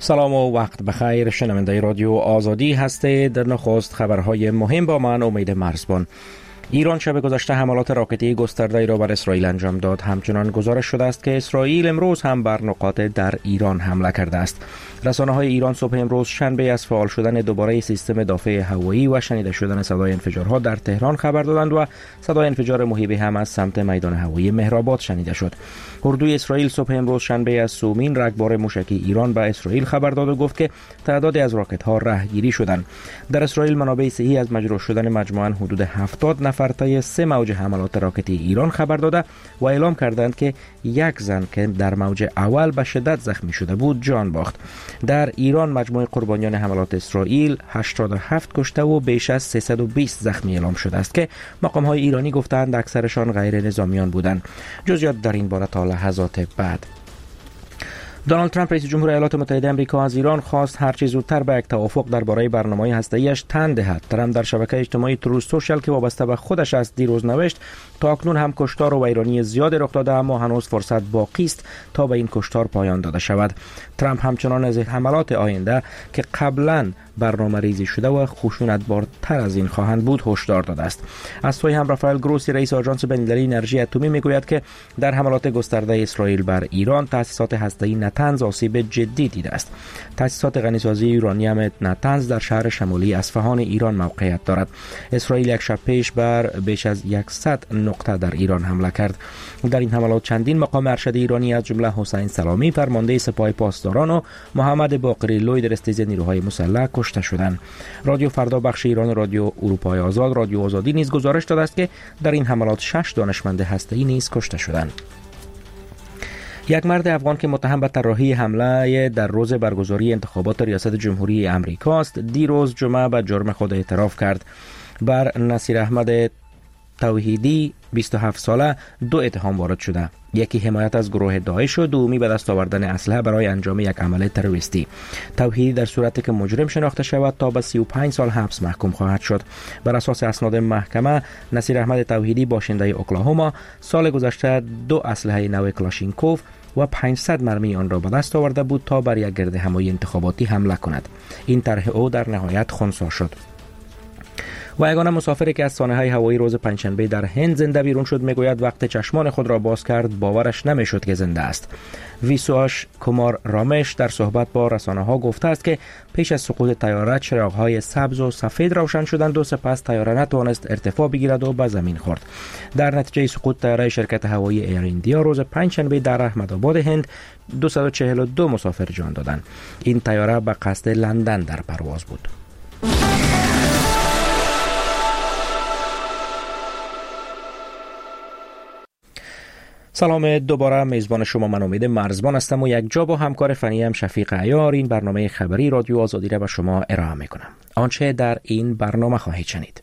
سلام و وقت بخیر. شنونده رادیو آزادی هستید. در نخست خبرهای مهم با من امید مرزبان. ایران شب گذشته حملات راکتی گسترده‌ای را بر اسرائیل انجام داد. همچنان گزارش شده است که اسرائیل امروز هم بر نقاط در ایران حمله کرده است. رسانه‌های ایران صبح امروز شنبه از فعال شدن دوباره سیستم دافع هوایی و شنیده شدن صدای انفجارها در تهران خبر دادند و صدای انفجار مهیبی هم از سمت میدان هوایی مهرآباد شنیده شد. اردوی اسرائیل صبح امروز شنبه از سومین رگبار موشکی ایران به اسرائیل خبر داد و گفت که تعدادی از راکت‌ها رهگیری شدند. در اسرائیل منابع صحی از مجروح شدن مجموعاً حدود 70 نفر طی 3 موج حملات راکتی ایران خبر داده و اعلام کردند که یک زن که در موج اول به شدت زخمی شده بود جان باخت. در ایران مجموع قربانیان حملات اسرائیل 87 کشته و بیش از 320 زخمی اعلام شده است که مقام‌های ایرانی گفتند اکثرشان غیر نظامیان بودند. جزئیات در این باره تا لحظات بعد. دونالد ترامپ رئیس جمهور ایالات متحده آمریکا از ایران خواست هرچه زودتر به یک توافق درباره برنامه هسته‌ایش تن دهد. ترامپ در شبکه اجتماعی تروث سوشال که وابسته به خودش است دیروز نوشت تا اکنون هم کشتار و ویرانی زیاد رخ داده اما هنوز فرصت باقی است تا به این کشتار پایان داده شود. ترامپ همچنان از حملات آینده که قبلا برنامه ریزی شده و خشونت‌بارتر از این خواهند بود هشدار داده است. از سوی هم رافائل گروسی رئیس آژانس بین‌المللی انرژی اتمی میگوید که در حملات گسترده اسرائیل بر ایران تأسیسات هسته‌ای نتنز آسیب جدی دیده است. تأسیسات غنیسازی یورانیم نتنز در شهر شمالی اصفهان ایران موقعیت دارد. اسرائیل یک شب پیش بر بیش از 100 نقطه در ایران حمله کرد. در این حملات چندین مقام ارشد ایرانی از جمله حسین سلامی فرمانده سپاه پاسداران و محمد باقری لوی در استیز نیروهای مسلح کشته شدند. رادیو فردا بخش ایران رادیو اروپای آزاد رادیو آزادی نیز گزارش داده است که در این حملات 6 دانشمند هسته‌ای نیز کشته شدند. یک مرد افغان که متهم به طراحی حمله در روز برگزاری انتخابات ریاست جمهوری امریکا است دیروز جمعه به جرم خود اعتراف کرد. بر نصیر احمد توحیدی 27 ساله 2 اتهام وارد شده. یکی حمایت از گروه داعش و دومی به دست آوردن اسلحه برای انجام یک عمل تروریستی. توحیدی در صورتی که مجرم شناخته شود تا به 35 سال حبس محکوم خواهد شد. بر اساس اسناد محکمه نصیر احمد توحیدی باشنده اوکلاهوما سال گذشته 2 اسلحه نو کلاشینکوف و 500 مرمی آن را به دست آورده بود تا بر یک گرد همایی انتخاباتی حمله کند. این طرح او در نهایت خنثی شد. و یگانه مسافری که از سانحه هوایی روز پنجشنبه در هند زنده بیرون شد میگوید وقت چشمان خود را باز کرد باورش نمیشد که زنده است. ویسواش کومار رامش در صحبت با رسانه‌ها گفته است که پیش از سقوط طیاره چراغ‌های سبز و سفید روشن شدند و سپس طیاره نتوانست ارتفاع بگیرد و به زمین خورد. در نتیجه سقوط طیاره شرکت هوایی ایر ایندیا روز پنجشنبه در احمدآباد هند 242 مسافر جان دادند. این طیاره به قصد لندن در پرواز بود. سلام دوباره، میزبان شما من امید مرزبان هستم و یک جا با همکار فنیم شفیق عیار این برنامه خبری رادیو آزادی را به شما ارائه میکنم. آنچه در این برنامه خواهید شنید: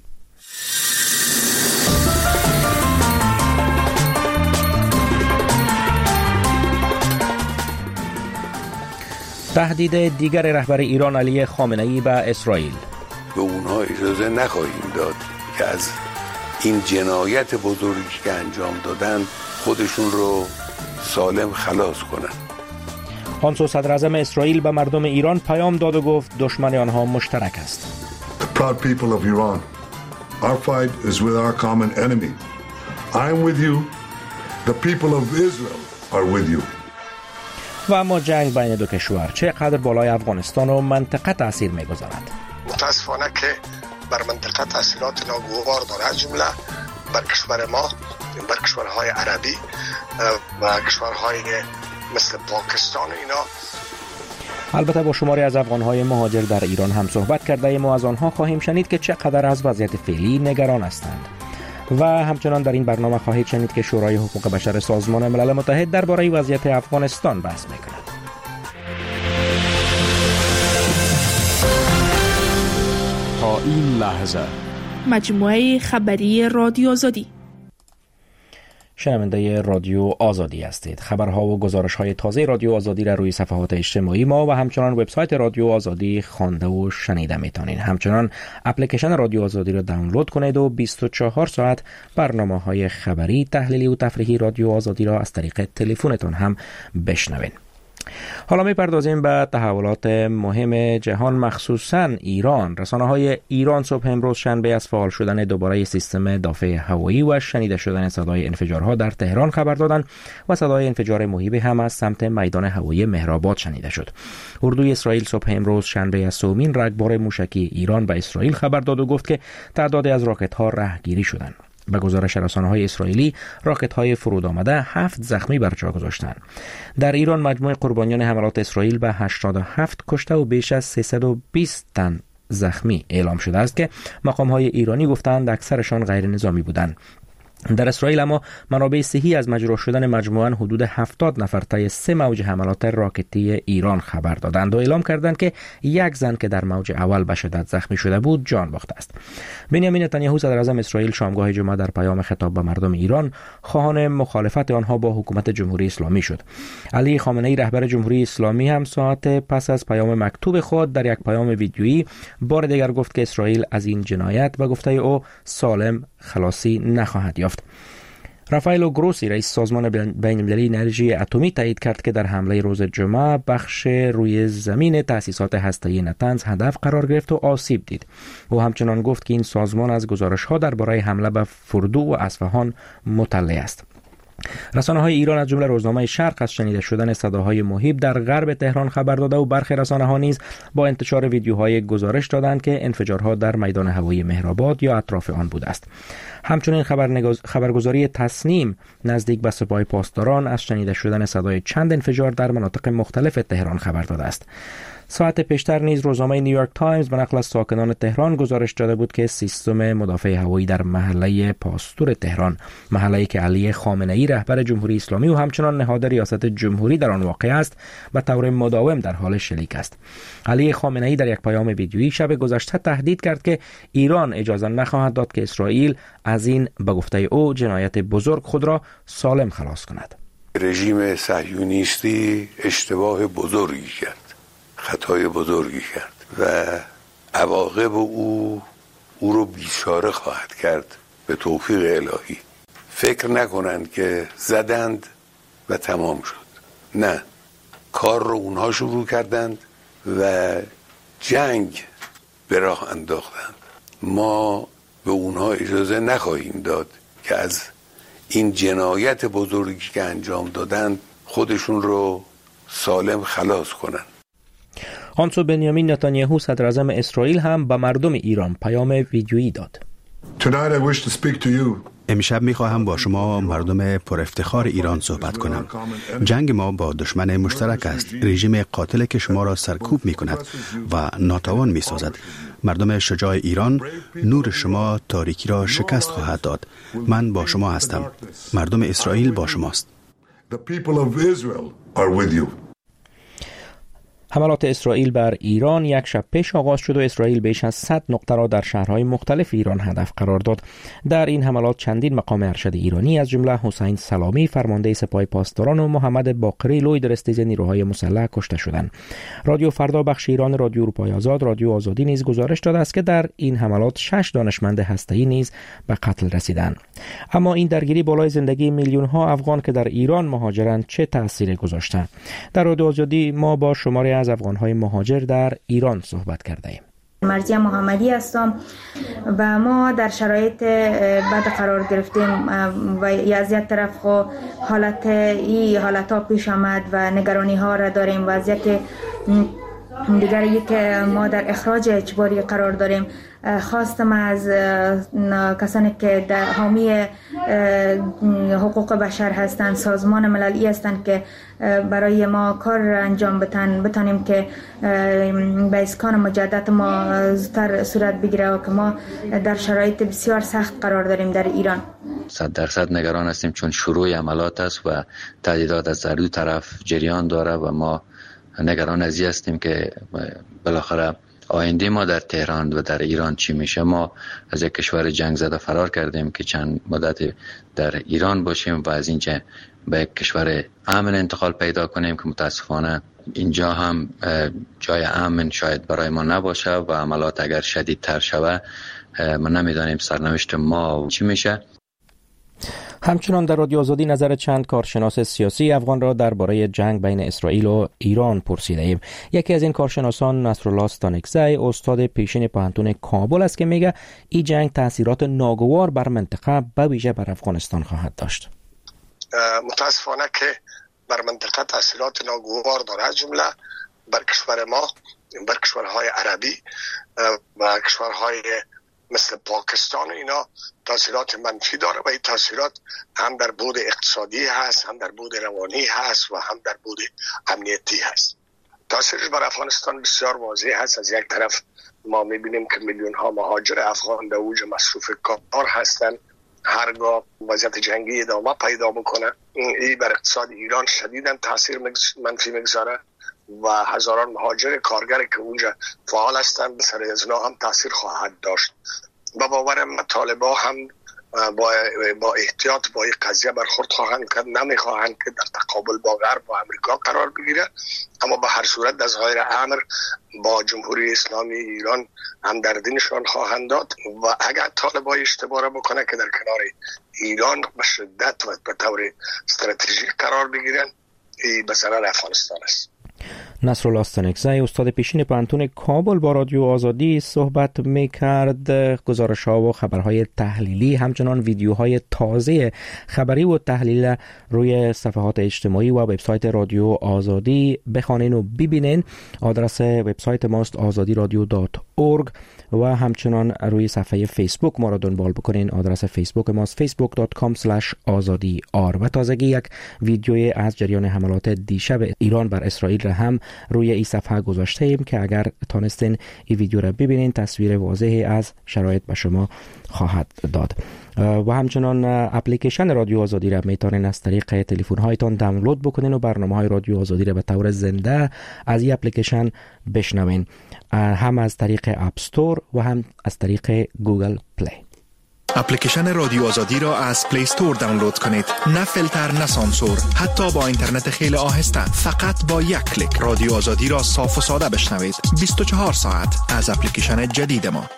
تهدید دیگر رهبر ایران علی خامنه‌ای به اسرائیل. به اونها اجازه نخواهیم داد که از این جنایت بزرگی که انجام دادن خودشون رو سالم خلاص کنن. آنسو صدر اعظم اسرائیل به مردم ایران پیام داد و گفت دشمن آنها مشترک است. The proud people of Iran, our fight is with our common enemy. I am with you. The people of Israel are with you. و اما جنگ بین دو کشور چقدر بالای افغانستان و منطقه تاثیر می‌گذارد؟ متاسفانه که بر منطقه تاثیرات ناگوار دارد، از جمله بر کشور ما، بر کشورهای عربی و کشورهای مثل پاکستان اینا. البته با شماری از افغان‌های مهاجر در ایران هم صحبت کرده ایم و از آنها خواهیم شنید که چقدر از وضعیت فعلی نگران هستند. و همچنان در این برنامه خواهید شنید که شورای حقوق بشر سازمان ملل متحد درباره وضعیت افغانستان بحث می‌کند. تا این لحظه مجموعه خبری رادیو آزادی. شنونده رادیو آزادی هستید. خبرها و گزارش‌های تازه رادیو آزادی را روی صفحات اجتماعی ما و همچنان وبسایت رادیو آزادی خوانده و شنیده میتونید. همچنان اپلیکیشن رادیو آزادی را دانلود کنید و 24 ساعت برنامه‌های خبری، تحلیلی و تفریحی رادیو آزادی را از طریق تلفنتون هم بشنوید. حالا می‌پردازیم به تحولات مهم جهان، مخصوصاً ایران. رسانه‌های ایران صبح امروز شنبه از فعال شدن دوباره سیستم دفاع هوایی و شنیده شدن صدای انفجارها در تهران خبر دادند و صدای انفجار مهیبی هم از سمت میدان هوایی مهرآباد شنیده شد. اردوی اسرائیل صبح امروز شنبه از سومین رگبار موشکی ایران به اسرائیل خبر داد و گفت که تعدادی از راکت‌ها رهگیری شدند. به گزارش رسانه‌های اسرائیلی، راکت‌های فرود آمده 7 زخمی بر جا گذاشتند. در ایران مجموع قربانیان حملات اسرائیل به 87 کشته و بیش از 320 تن زخمی اعلام شده است که مقام‌های ایرانی گفتند اکثرشان غیر نظامی بودند. در اسرائیل اما منابع صحی از مجروح شدن مجموعاً حدود 70 نفر طی 3 موج حملات راکتی ایران خبر دادند و اعلام کردند که یک زن که در موج اول به شدت زخمی شده بود جان باخته است. بنیامین نتانیاهو صدر اعظم اسرائیل شامگاه جمعه در پیام خطاب به مردم ایران خواهان مخالفت آنها با حکومت جمهوری اسلامی شد. علی خامنه‌ای رهبر جمهوری اسلامی هم ساعت پس از پیام مکتوب خود در یک پیام ویدیویی بار دیگر گفت که اسرائیل از این جنایت و گفته او سالم خلاصی نخواهد یافت. رافائل گروسی رئیس سازمان بین‌المللی انرژی اتمی تایید کرد که در حمله روز جمعه بخش روی زمین تأسیسات هسته‌ای نتنز هدف قرار گرفت و آسیب دید. او همچنان گفت که این سازمان از گزارش‌ها درباره حمله به فردو و اصفهان مطلع است. رسانه‌های ایران از جمله روزنامه شرق از شنیده شدن صداهای مهیب در غرب تهران خبر داده و برخی رسانه‌ها نیز با انتشار ویدیوهای گزارش دادند که انفجارها در میدان هوایی مهرآباد یا اطراف آن بوده است. همچنین خبرگزاری تصنیم نزدیک به سپاه پاسداران از شنیده شدن صدای چند انفجار در مناطق مختلف تهران خبر داده است. ساعت پیشتر نیز روزنامه نیویورک تایمز به نقل از ساکنان تهران گزارش داده بود که سیستم مدافع هوایی در محله پاستور تهران، محله‌ای که علی خامنه‌ای رهبر جمهوری اسلامی و همچنان نهاد ریاست جمهوری در آن واقع است، به طور مداوم در حال شلیک است. علی خامنه‌ای در یک پیام ویدیویی شب گذشته تهدید کرد که ایران اجازه نخواهد داد که اسرائیل از این به گفته او جنایت بزرگ خود را سالم خلاص کند. رژیم صهیونیستی اشتباه بزرگی کرد، خطای بزرگی کرد و عواقب او رو بیچاره خواهد کرد به توفیق الهی. فکر نکنند که زدند و تمام شد. نه، کار رو اونها شروع کردند و جنگ به راه انداختند. ما به اونها اجازه نخواهیم داد که از این جنایت بزرگی که انجام دادند خودشون رو سالم خلاص کنند. آنسو بنیامین نتانیاهو صدر اعظم اسرائیل هم به مردم ایران پیام ویدیویی داد. امشب می‌خواهم با شما مردم پر افتخار ایران صحبت کنم. جنگ ما با دشمن مشترک است. رژیم قاتل که شما را سرکوب می‌کند و ناتوان می‌سازد. مردم شجاع ایران، نور شما تاریکی را شکست خواهد داد. من با شما هستم. مردم اسرائیل با شماست. حملات اسرائیل بر ایران یک شب پیش آغاز شد و اسرائیل بیش از 100 نقطه را در شهرهای مختلف ایران هدف قرار داد. در این حملات چندین مقام ارشد ایرانی از جمله حسین سلامی فرمانده سپاه پاسداران و محمد باقری لویدرستیز نیروهای مسلح کشته شدند. رادیو فردا بخش ایران رادیو اروپای آزاد، رادیو آزادی نیز گزارش داده است که در این حملات 6 دانشمند هسته‌ای نیز به قتل رسیدند. اما این درگیری بالای زندگی میلیون‌ها افغان که در ایران مهاجرند چه تأثیری گذاشته؟ در رادیو آزادی ما با شماری از افغان‌های مهاجر در ایران صحبت کرده ایم. مرزیه محمدی هستم و ما در شرایط بد قرار گرفتیم و از یک طرف حالتها پیش آمد و نگرانی ها را داریم. وضعیت دیگری که ما در اخراج اجباری قرار داریم. خواستم از کسانی که در حامی حقوق بشر هستند، سازمان مللی هستند که برای ما کار انجام بتانیم که به اسکان مجدد ما زودتر صورت بگیره و که ما در شرایط بسیار سخت قرار داریم در ایران. 100% نگران هستیم چون شروع عملیات است و تهدیدات از هر دو طرف جریان داره و ما نگران از این هستیم که بالاخره آینده ما در تهران و در ایران چی میشه. ما از یک کشور جنگ زده فرار کردیم که چند مدت در ایران باشیم و از اینجا به یک کشور امن انتقال پیدا کنیم که متاسفانه اینجا هم جای امن شاید برای ما نباشه و عملات اگر شدیدتر شود ما نمیدانیم سرنوشت ما چی میشه. همچنان در رادیو آزادی نظر چند کارشناس سیاسی افغان را درباره جنگ بین اسرائیل و ایران پرسیده ایم. یکی از این کارشناسان نصرالله استانکزی استاد پیشین پوهنتون کابل است که میگه این جنگ تاثیرات ناگوار بر منطقه به ویژه بر افغانستان خواهد داشت. متاسفانه که بر منطقه تاثیرات ناگوار دارد، از جمله بر کشور ما، بر کشورهای عربی و کشورهای مثل پاکستان، اینا تاثیرات منفی داره و این تاثیرات هم در بعد اقتصادی هست، هم در بعد روانی هست و هم در بعد امنیتی هست. تاثیرش بر افغانستان بسیار واضح هست. از یک طرف ما میبینیم که میلیون ها مهاجر افغان در اوج مصروف کار هستند. هرگاه وضعیت جنگی ادامه پیدا بکنه، این بر اقتصاد ایران شدیداً تاثیر منفی میگذاره و هزاران مهاجر کارگر که اونجا فعال هستند به سر از اونا هم تاثیر خواهد داشت. با باورم طالبان هم با احتیاط با این قضیه برخورد خواهند کرد، نمیخواهند که در تقابل با غرب و امریکا قرار بگیره، اما به هر صورت در ظاهر امر با جمهوری اسلامی ایران همدردی نشان خواهند داد و اگر طالبان اشتباه بکنه که در کنار ایران به شدت و به طور استراتژیک قرار بگیرن، این به ضرر افغانستان است. نصرالله استانکزی استاد پیشین پوهنتون کابل با رادیو آزادی صحبت میکرد. گزارش‌ها و خبرهای تحلیلی همچنان ویدیوهای تازه خبری و تحلیل روی صفحات اجتماعی و وبسایت رادیو آزادی بخوانین و ببینین. آدرس وبسایت ماست azadi.radio.org و همچنان روی صفحه فیسبوک ما را دنبال بکنین. آدرس فیسبوک ماست facebook.com/azadi.r و تازگی یک ویدیوی از جریان حملات دیشب ایران بر اسرائیل را هم روی این صفحه گذاشته ایم که اگر تانستین این ویدیو را ببینین تصویر واضحی از شرایط به شما خواهد داد. و همچنان اپلیکیشن رادیو آزادی را میتونین از طریق تلفن هایتان دانلود بکنین و برنامه‌های رادیو آزادی را به طور زنده از این اپلیکیشن بشنوین، هم از طریق اپ استور و هم از طریق گوگل پلی. اپلیکیشن رادیو آزادی را از پلی استور دانلود کنید. نه فیلتر، نه سانسور، حتی با اینترنت خیلی آهسته، فقط با یک کلیک رادیو آزادی را صاف و ساده بشنوید 24 ساعت از اپلیکیشن جدید ما.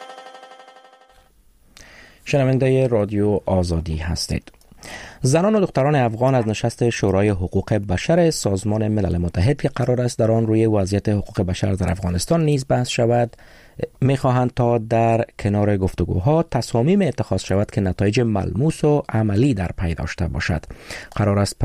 شنونده رادیو آزادی هستید. زنان و دختران افغان از نشست شورای حقوق بشر سازمان ملل متحد که قرار است در آن روی وضعیت حقوق بشر در افغانستان نیز بحث شود می‌خواهند تا در کنار گفتگوها تصامیم اتخاذ شود که نتایج ملموس و عملی در پی داشته باشد. قرار است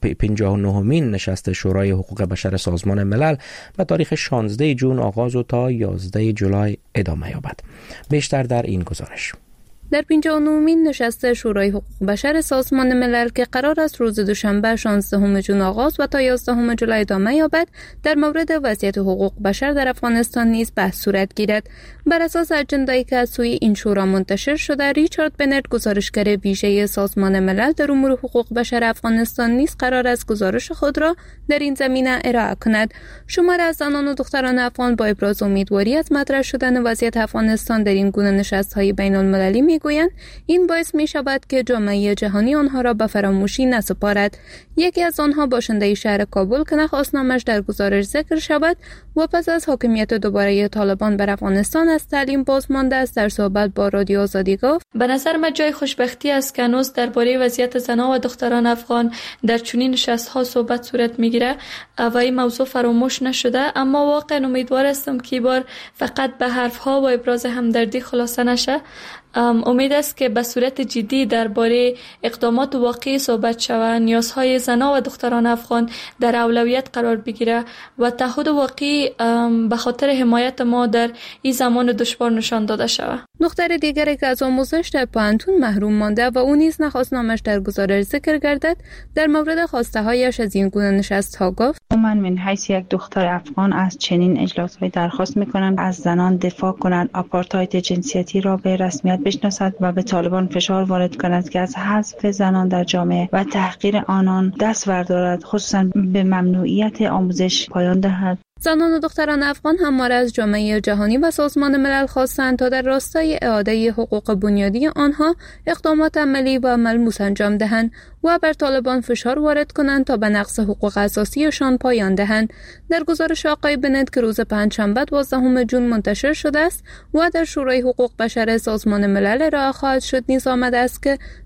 59مین نشست شورای حقوق بشر سازمان ملل به تاریخ 16 جون آغاز و تا 11 جولای ادامه یابد. بیشتر در این گزارش. در 59مین نشست شورای حقوق بشر سازمان ملل که قرار است روز دوشنبه 16 جون آغاز و تا 11 جولای ادامه یابد، در مورد وضعیت حقوق بشر در افغانستان نیز بحث صورت گیرد. بر اساس اجنده‌ای که از سوی این شورا منتشر شده، ریچارد بنت، گزارشگر ویژه سازمان ملل در امور حقوق بشر افغانستان نیز قرار است گزارش خود را در این زمینه ارائه کند. شمار از زنان و دختران افغان با ابراز امیدواری از مطرح شدن وضعیت افغانستان در این گونه نشست‌های بین‌المللی میگویند این باعث می شود که جامعه جهانی آنها را به فراموشی نسپارد. یکی از آنها باشنده شهر کابل که نخواست نامش در گزارش ذکر شود و پس از حاکمیت دوباره طالبان بر افغانستان از تعلیم باز مانده است، در صحبت با رادیو آزادی گفت: به نظر من جای خوشبختی است که هنوز درباره وضعیت زنان و دختران افغان در چنین نشست‌ها صحبت صورت میگیره و این موضوع فراموش نشده، اما واقعا امیدوار هستم که بار فقط به حرف‌ها و ابراز همدردی خلاصه نشه. امید است که به صورت جدی درباره اقدامات واقعی صحبت شود، نیازهای زنان و دختران افغان در اولویت قرار بگیره و تعهد واقعی به خاطر حمایت ما در این زمان دشوار نشان داده شود. دختر دیگری که از آموزش در پوهنتون محروم مانده و او نیز نخواست نامش در گزارش ذکر گردد، در مورد خواسته هایش از این گونه نشست‌ها گفت: من حیث یک دختر افغان از چنین اجلاس‌های درخواست می‌کنم از زنان دفاع کنند، آپارتاید جنسیتی را به رسمیت بشناسد و به طالبان فشار وارد کند که از حذف زنان در جامعه و تحقیر آنان دست بردارد، خصوصا به ممنوعیت آموزش پایان دهد. زنان و دختران افغان همواره از جامعه جهانی و سازمان ملل خواستند تا در راستای اعاده حقوق بنیادی آنها اقدامات عملی و ملموس انجام دهند و بر طالبان فشار وارد کنند تا به نقض حقوق اساسیشان پایان دهند. در گزارش آقای بنت که روز پنجشنبه 12 جون منتشر شده است و در شورای حقوق بشر سازمان ملل ارائه خواهد شد نیز آمده است که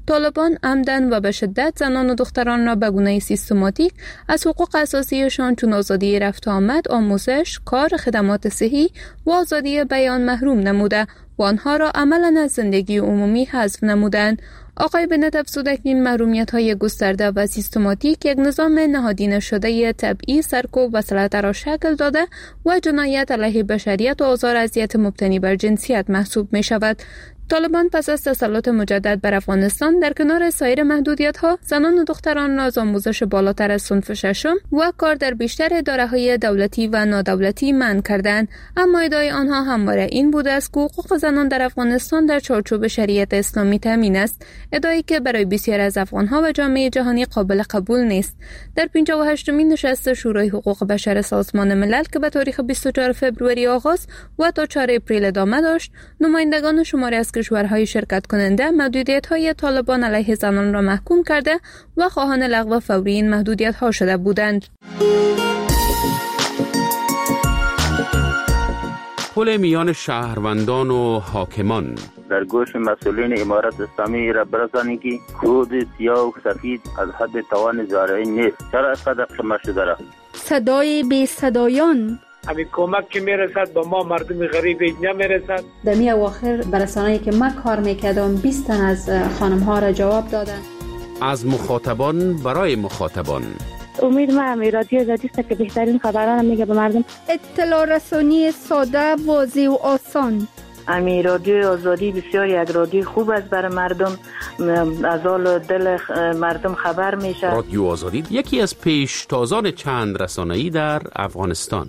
طالبان عمدن و به شدت زنان و دختران را به گونه سیستماتیک از حقوق اساسیشان چون آزادی رفت و آمد، آموزش، کار، خدمات صحی و آزادی بیان محروم نموده و آنها را عملاً از زندگی عمومی حذف نمودند. آقای بنت افزود که این محرومیت‌های گسترده و سیستماتیک یک نظام نهادینه شده طبعی سرکوب و سلطه را شکل داده و جنایت علیه بشریت و آزار اذیت مبتنی بر جنسیت محسوب می‌شود. طالبان پس از تسلط مجدد بر افغانستان در کنار سایر محدودیت‌ها زنان و دختران را از آموزش بالاتر از صنف ششم و کار در بیشتر اداره‌های دولتی و نادولتی منع کردند، اما ادعای آنها همواره این بوده است که حقوق زنان در افغانستان در چارچوب شریعت اسلامی تامین است، ادعایی که برای بسیاری از افغان‌ها و جامعه جهانی قابل قبول نیست. در 58مین نشست شورای حقوق بشر سازمان ملل که به تاریخ 24 فوریه آغاز و تا 4 اپریل ادامه داشت، نمایندگان شماری از کشورهای شرکت کننده محدودیت‌های طالبان علیه زنان را محکوم کرده و خواهان لغو فوری این محدودیت‌ها شده بودند. پل میان شهروندان و حاکمان در گوش مسئولین امارت اسلامی را برسانید که کود سیاه و سفید از حد توان زارعی نیست. چرا اینقدر خمار شده را؟ صدای بی صدایان، همین کمک که میرسد به ما مردم غریب نمیرسد. در می اواخر برسانه‌ای که من کار میکردم 20 تن از خانم ها را جواب دادن. از مخاطبان برای مخاطبان. امید ما رادیو آزادی است که بهترین خبران میگه به مردم. اطلاع رسانی ساده، واضح و آسان. رادیو آزادی بسیار یک رادیو خوب است برای مردم، از حال دل مردم خبر میشه. رادیو آزادی یکی از پیشتازان چند رسانه‌ای در افغانستان.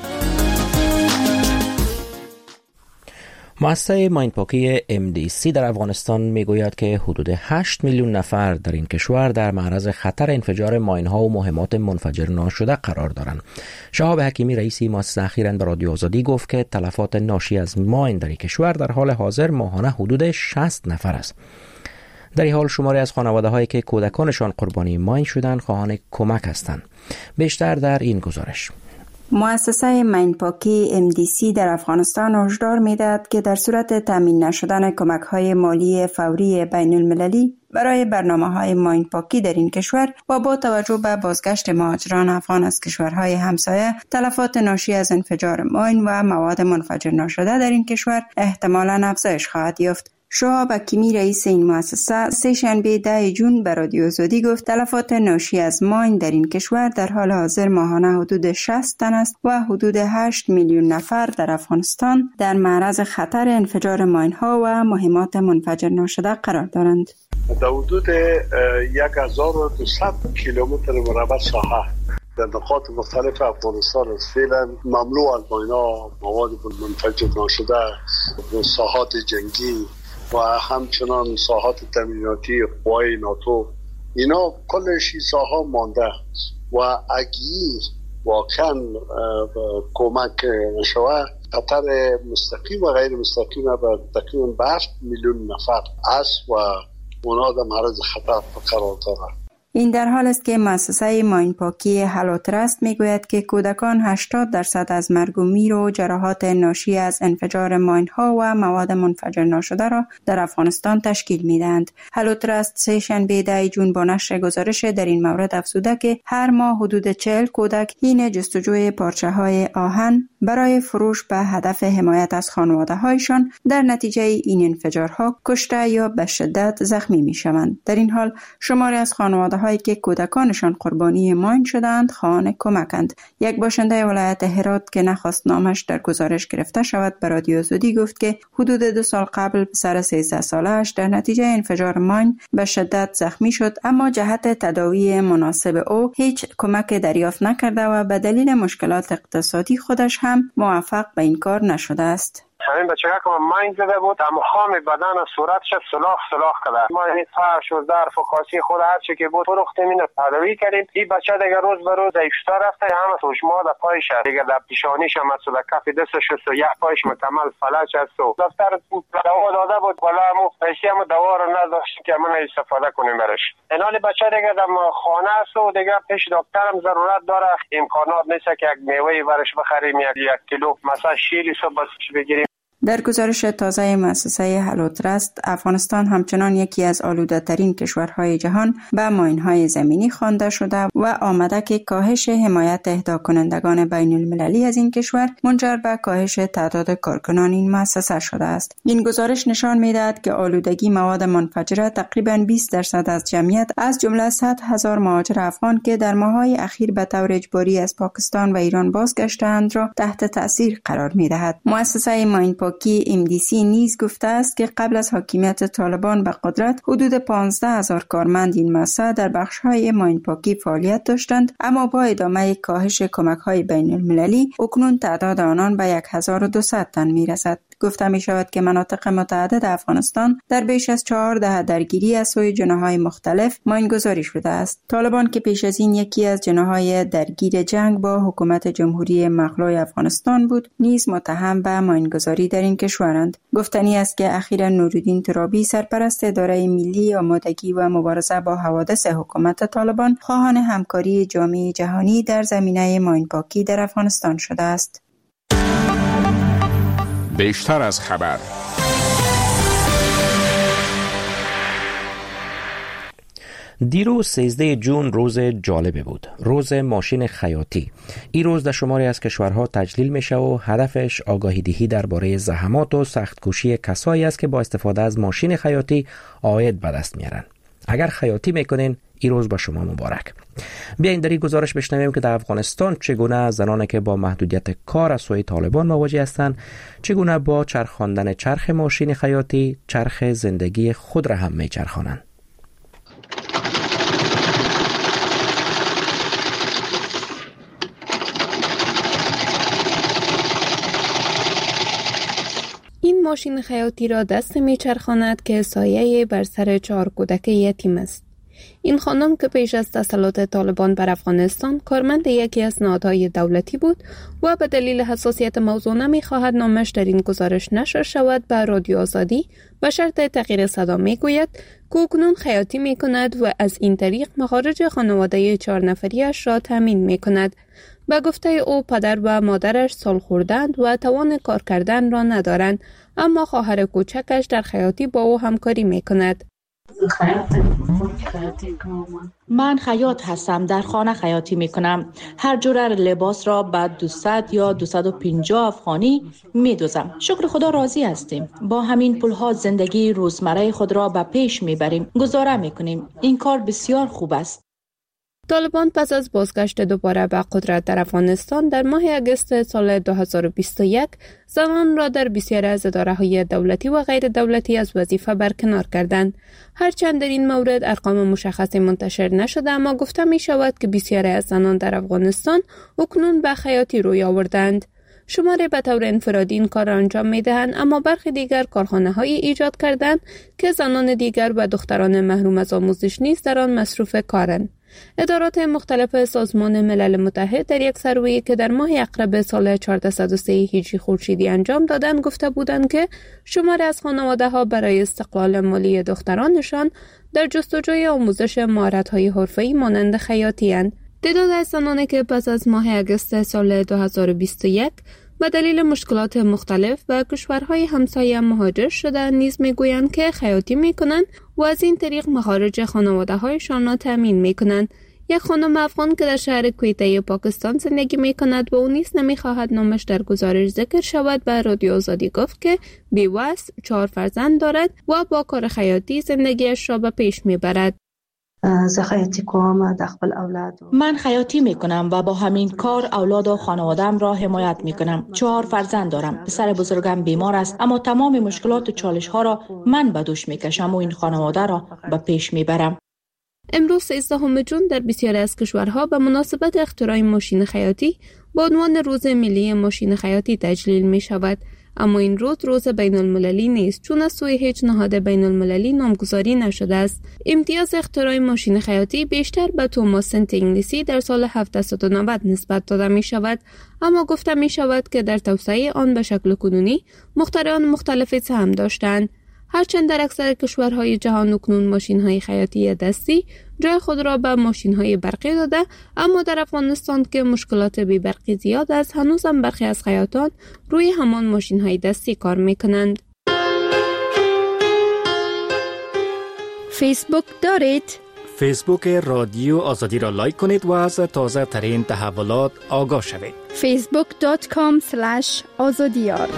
مؤسسه ماینپاکی MDC در افغانستان میگوید که حدود 8 میلیون نفر در این کشور در معرض خطر انفجار ماین‌ها و مهمات منفجر ناشده قرار دارند. شهاب حکیمی رئیس مؤسسه اخیراً به رادیو آزادی گفت که تلفات ناشی از ماین در این کشور در حال حاضر ماهانه حدود 60 نفر است. در این حال شماری از خانواده‌هایی که کودکانشان قربانی ماین شدند خواهان کمک هستند. بیشتر در این گزارش. مؤسسه ماینپاکی MDC در افغانستان هشدار می‌دهد که در صورت تامین نشدن کمک‌های مالی فوری بین المللی برای برنامه‌های ماینپاکی در این کشور و با توجه به بازگشت مهاجران افغان از کشورهای همسایه، تلفات ناشی از انفجار ماین و مواد منفجر ناشده در این کشور احتمالاً افزایش خواهد یافت. شهاب حکیمی رئیس این مؤسسه سه‌شنبه 10 جون به رادیو آزادی گفت تلفات ناشی از ماین در این کشور در حال حاضر ماهانه حدود 60 تن است و حدود 8 میلیون نفر در افغانستان در معرض خطر انفجار ماین ها و مهمات منفجر ناشده قرار دارند. در حدود 1200 کیلومتر مربع ساحه در نقاط مختلف افغانستان است. فعلا مملو از ماین‌ها، مواد منفجر ناشده، ساحات جنگی و همچنان ساحات تامیناتی قوای ناتو، اینا کلش ساحا مانده و اگه واقعا کمک نشوه خطر مستقیم و غیر مستقیم به تقریبا 8 میلیون نفر است و اونا در معرض خطر قرار دارند. این در حال است که مؤسسه ماینپاکی هلو ترست میگوید که کودکان 80% از مرگ و میر و جراحات ناشی از انفجار ماین‌ها و مواد منفجر ناشده را در افغانستان تشکیل میدهند. هلو ترست سه‌شنبه 10 جون با نشر گزارش در این مورد افزوده که هر ماه حدود 40 کودک حین جستجوی پارچه‌های آهن برای فروش به هدف حمایت از خانواده‌هایشان در نتیجه این انفجارها کشته یا به شدت زخمی میشوند. در این حال شماری از خانواده‌هایی که کودکانشان قربانی ماین شدند خواهان کمکند. یک باشنده ولایت هرات که نخواست نامش در گزارش گرفته شود به رادیو آزادی گفت که حدود 2 سال قبل پسر 13 ساله‌اش در نتیجه انفجار ماین به شدت زخمی شد، اما جهت تداوی مناسب او هیچ کمک دریافت نکرده و به دلیل مشکلات اقتصادی خودش هم موفق به این کار نشده است. همین بچه که ماین زده بود تمام بدن و صورتش سلاخ کرده. ما این فرش و ظرف و کاسه خود هر چی که بود فروختیم، اینو تداوی کردیم. این بچه دیگه روز به روز ضعیف‌تر رفته، همه سوشما در پایش است دیگه، در پیشانیش هم مثلا کف دستش است و یک پایش مکمل فلج است و دفتر دوا داده بود بالا همو پیسه هم دوا رو نداشت که من استفاده کنیم برش. اینال بچه دیگه در خانه است و دیگه پیش دکترم ضرورت داره، امکانات نیست که یک میوه برش بخریم، یک کیلو مثلا شیری صبح بگیریم. در گزارش تازه مؤسسه هلو ترست، افغانستان همچنان یکی از آلوده ترین کشورهای جهان به ماین‌های زمینی خوانده شده و آمده که کاهش حمایت اهدا کنندگان بین المللی از این کشور منجر به کاهش تعداد کارکنان این مؤسسه شده است. این گزارش نشان می‌دهد که آلودگی مواد منفجره تقریباً 20% از جمعیت از جمله 100,000 مهاجر افغان که در ماه‌های اخیر به طور اجباری از پاکستان و ایران بازگشتند را تحت تأثیر قرار می‌دهد. مؤسسه ماین پاکی MDC نیز گفته است که قبل از حاکمیت طالبان به قدرت حدود 15,000 کارمند این مؤسسه در بخش‌های ماین پاکی فعالیت داشتند، اما با ادامه کاهش کمک‌های بین المللی اکنون تعداد آنان به 1200 تن می‌رسد. گفته می شود که مناطق متعدد افغانستان در بیش از 4 دهه درگیری از سوی جناح‌های مختلف ماینگذاری شده است. طالبان که پیش از این یکی از جناح‌های درگیر جنگ با حکومت جمهوری مغلوب افغانستان بود، نیز متهم به ماینگذاری در این کشورند. گفتنی است که اخیراً نورالدین ترابی، سرپرست اداره ملی آمادگی و مبارزه با حوادث حکومت طالبان، خواهان همکاری جامعه جهانی در زمینه ماینپاکی در افغانستان شده است. بیشتر از خبر. دیروز 13 جون روز جالبی بود، روز ماشین خیاطی. این روز در شماری از کشورها تجلیل میشه و هدفش آگاهی دهی درباره زحمات و سخت‌کوشی کسایی است که با استفاده از ماشین خیاطی عاید به دست میارن. اگر خیاطی میکنین، این روز با شما مبارک. بیاین در این گزارش بشنویم که در افغانستان چگونه زنانی که با محدودیت کار از سوی طالبان مواجه هستند، چگونه با چرخاندن چرخ ماشین خیاطی چرخ زندگی خود را هم میچرخانند. این ماشین خیاطی را دست میچرخاند که سایه بر سر 4 کودک یتیم است. این خانم که پیش از تسلط طالبان بر افغانستان کارمند یکی از نهادهای دولتی بود و به دلیل حساسیت موضوع نمی‌خواهد نامش در این گزارش نشر شود، به رادیو آزادی به شرط تغییر صدا میگوید که اکنون خیاطی میکند و از این طریق مخارج خانواده 4 نفریش را تامین میکند. به گفته او پدر و مادرش سال خوردند و توان کار کردن را ندارند، اما خواهر کوچکش در خیاطی با او همکاری میکند. من خیاط هستم، در خانه خیاطی می کنم. هر جور لباس را به 200 یا 250 افغانی می دوزم. شکر خدا راضی هستیم. با همین پولها زندگی روزمره خود را به پیش می بریم، گزاره می کنیم. این کار بسیار خوب است. طالبان پس از بازگشت دوباره به قدرت در افغانستان در ماه اگست سال 2021 زنان را در بسیاری از اداره‌های دولتی و غیر دولتی از وظیفه برکنار کردند. هرچند در این مورد ارقام مشخصی منتشر نشده، اما گفته می شود که بسیاری از زنان در افغانستان اکنون به خیاطی روی آوردند. شماری به طور انفرادی این کار را انجام می دهند، اما برخی دیگر کارخانه‌هایی ایجاد کردند که زنان دیگر و دختران محروم از آموزش نیز در آن مصروف کارند. ادارات مختلف سازمان ملل متحد در یک سروی که در ماه اقرب سال 1403 هجری خورشیدی انجام دادند گفته بودند که شماری از خانواده‌ها برای استقلال مالی دخترانشان در جستجوی آموزش مهارت‌های حرفه‌ای مانند خیاطی اند. تعداد از زنانی که پس از ماه اگست سال 2021 به دلیل مشکلات مختلف به کشورهای همسایه مهاجر شده نیز میگویند که خیاطی میکنند و از این طریق مخارج خانواده‌هایشان را تامین میکنند. یک خانم افغان که در شهر کویته پاکستان زندگی میکند و او نیز نمیخواهد نامش در گزارش ذکر شود، به رادیو آزادی گفت که بی‌وصف 4 فرزند دارد و با کار خیاطی زندگیش را به پیش میبرد. من خیاطی میکنم و با همین کار اولاد و خانوادم را حمایت میکنم. 4 فرزند دارم. پسر بزرگم بیمار است، اما تمام مشکلات و چالش ها را من به دوش میکشم و این خانواده را به پیش میبرم. امروز 13 جون در بسیاری از کشورها به مناسبت اختراع ماشین خیاطی با عنوان روز ملی ماشین خیاطی تجلیل می شود. اما این روز بین المللی نیست، چون از سوی هیچ نهاد بین المللی نامگذاری نشده است. امتیاز اختراع ماشین خیاطی بیشتر به توماس سنت انگلیسی در سال 1790 نسبت داده می شود، اما گفته می شود که در توسعه آن به شکل کنونی مخترعان مختلفی سهم داشتند. هرچند در اکثر کشورهای جهان اکنون ماشین‌های خیاطی دستی جای خود را به ماشین‌های برقی داده، اما در افغانستان که مشکلات بی برقی زیاد است، هنوز هم برخی از خیاطان روی همان ماشین‌های دستی کار می‌کنند. فیسبوک دارید؟ فیسبوک رادیو آزادی را لایک کنید و از تازه ترین تحولات آگاه شوید. facebook.com/azadiyar.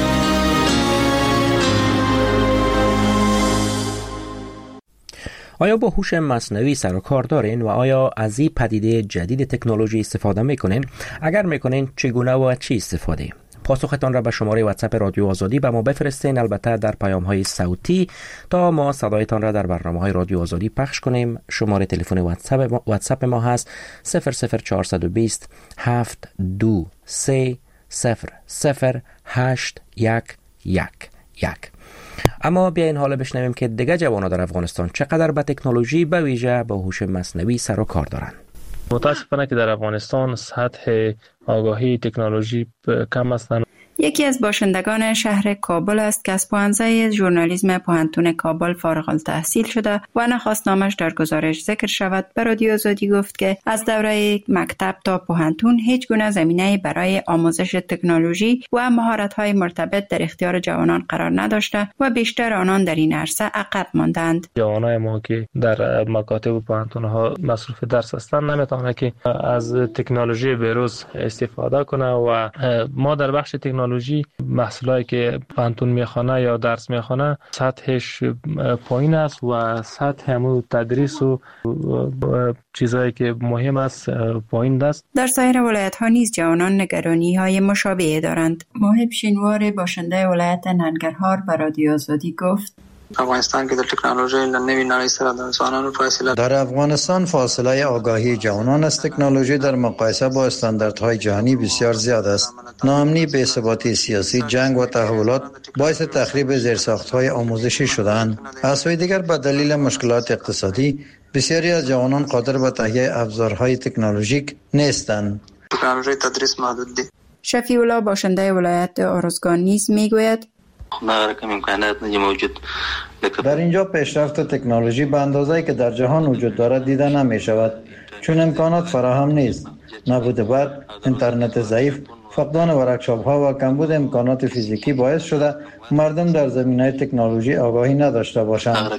آیا با هوش مصنوعی سر و کار دارین و آیا از این پدیده جدید تکنولوژی استفاده میکنین؟ اگر میکنین چگونه و چی استفاده؟ پاسختان را به شماره واتساپ رادیو آزادی به ما بفرستین، البته در پیام‌های صوتی، تا ما صدایتان را در برنامه‌های رادیو آزادی پخش کنیم. شماره تلفن واتساپ ما هست 00420 723 00811. اما بیاین حالا بشنویم که دیگه جوانا در افغانستان چقدر به تکنولوژی به ویژه با هوش مصنوعی سر و کار دارن. متاسفانه که در افغانستان سطح آگاهی تکنولوژی کم است. یکی از باشندگان شهر کابل است که از پوهنځی ژورنالیسم پوهنتون کابل فارغ التحصیل شده و نخواست نامش در گزارش ذکر شود. به رادیو آزادی گفت که از دوره مکتب تا پوهنتون هیچ گونه زمینه برای آموزش تکنولوژی و مهارت‌های مرتبط در اختیار جوانان قرار نداشته و بیشتر آنان در این عرصه عقب ماندند. جوانای ما که در مکاتب و پوهنتون‌ها مصروف درس هستند نمیتونه که از تکنولوژی بروز استفاده کنه و ما در بخش تکنولوژی محصولایی که پوهنتون میخوانه یا درس میخوانه سطحش پایین است و سطح همون تدریس و چیزایی که مهم است پایین است. در سایر ولایت‌ها نیز جوانان نگرانی‌های مشابه دارند. محب شینوار باشنده ولایت ننگرهار به رادیو آزادی گفت: افغانستان کې د ټکنالوژي له نوې نړۍ سره د ځوانانو فاصله در افغانستان فاصله آگاهی جوانان از تکنولوژی در مقایسه با استانداردهای جهانی بسیار زیاد است. ناامنی، بی‌ثباتی سیاسی، جنگ و تحولات باعث تخریب زیرساخت‌های آموزشی شده‌اند. از سوی دیگر به دلیل مشکلات اقتصادی بسیاری از جوانان قادر به تهیه ابزارهای تکنولوژیک نیستند. تکنولوژی تدریس محدود دی. شفیع الله باشنده ولایت ارزگان نیز میگوید: در اینجا پیشرفت تکنولوژی به اندازه‌ای که در جهان وجود دارد دیده نمی شود، چون امکانات فراهم نیست. نبود برق، اینترنت ضعیف، فقدان ورکشاپ‌ها و کمبود امکانات فیزیکی باعث شده مردم در زمینه تکنولوژی آگاهی نداشته باشند.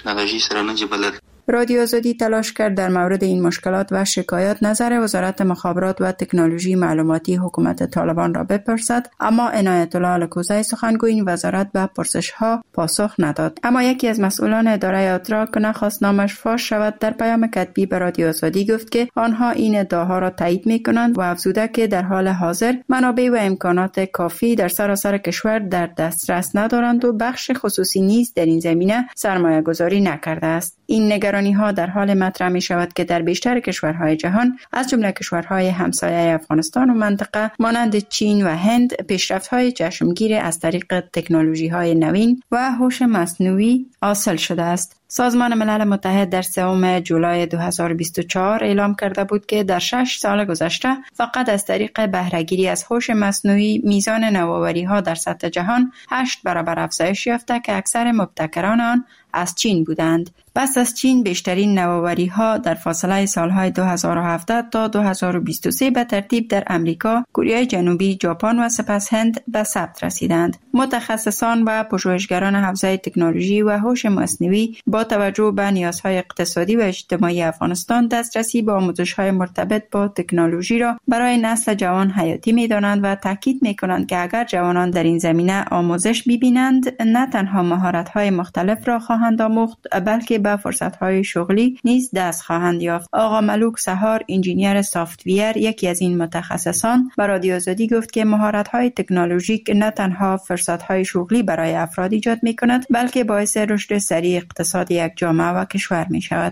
رادیو آزادی تلاش کرد در مورد این مشکلات و شکایات نظر وزارت مخابرات و تکنولوژی معلوماتی حکومت طالبان را بپرسد، اما عنایت الله الکوزی سخنگوی این وزارت به پرسش‌ها پاسخ نداد. اما یکی از مسئولان اداره ادراک که نخواست نامش فاش شود در پیام کتبی به رادیو آزادی گفت که آنها این ادعاها را تایید می‌کنند و افزوده که در حال حاضر منابع و امکانات کافی در سراسر کشور در دسترس ندارند و بخش خصوصی نیز در این زمینه سرمایه‌گذاری نکرده است. این نگرانی‌ها در حال مطرح می‌شود که در بیشتر کشورهای جهان از جمله کشورهای همسایه افغانستان و منطقه مانند چین و هند پیشرفت‌های چشمگیر از طریق تکنولوژی‌های نوین و هوش مصنوعی حاصل شده است. سازمان ملل متحد در 3 جولای 2024 اعلام کرده بود که در 6 سال گذشته فقط از طریق بهره‌گیری از هوش مصنوعی میزان نوآوری‌ها در سطح جهان 8 برابر افزایش یافته که اکثر مبتکران آن از چین بودند. پس از چین بیشترین نوآوری‌ها در فاصله سالهای 2017 تا 2023 به ترتیب در امریکا، کره جنوبی، ژاپن و سپس هند به ثبت رسیدند. متخصصان و پژوهشگران حوزه تکنولوژی و هوش مصنوعی با توجه به نیازهای اقتصادی و اجتماعی افغانستان دسترسی به آموزش‌های مرتبط با تکنولوژی را برای نسل جوان حیاتی می‌دانند و تاکید می‌کنند که اگر جوانان در این زمینه آموزش ببینند، نه تنها مهارت‌های مختلف را خواهند آموخت، بلکه به فرصت‌های شغلی نیز دست خواهند یافت. آقا ملوک سهار، انجینیر سافت‌ویر، یکی از این متخصصان، به رادیو آزادی گفت که مهارت‌های تکنولوژیک نه تنها فرصت‌های شغلی برای افراد ایجاد می‌کند، بلکه باعث رشد سریع اقتصاد یک جامعه و کشور می‌شود.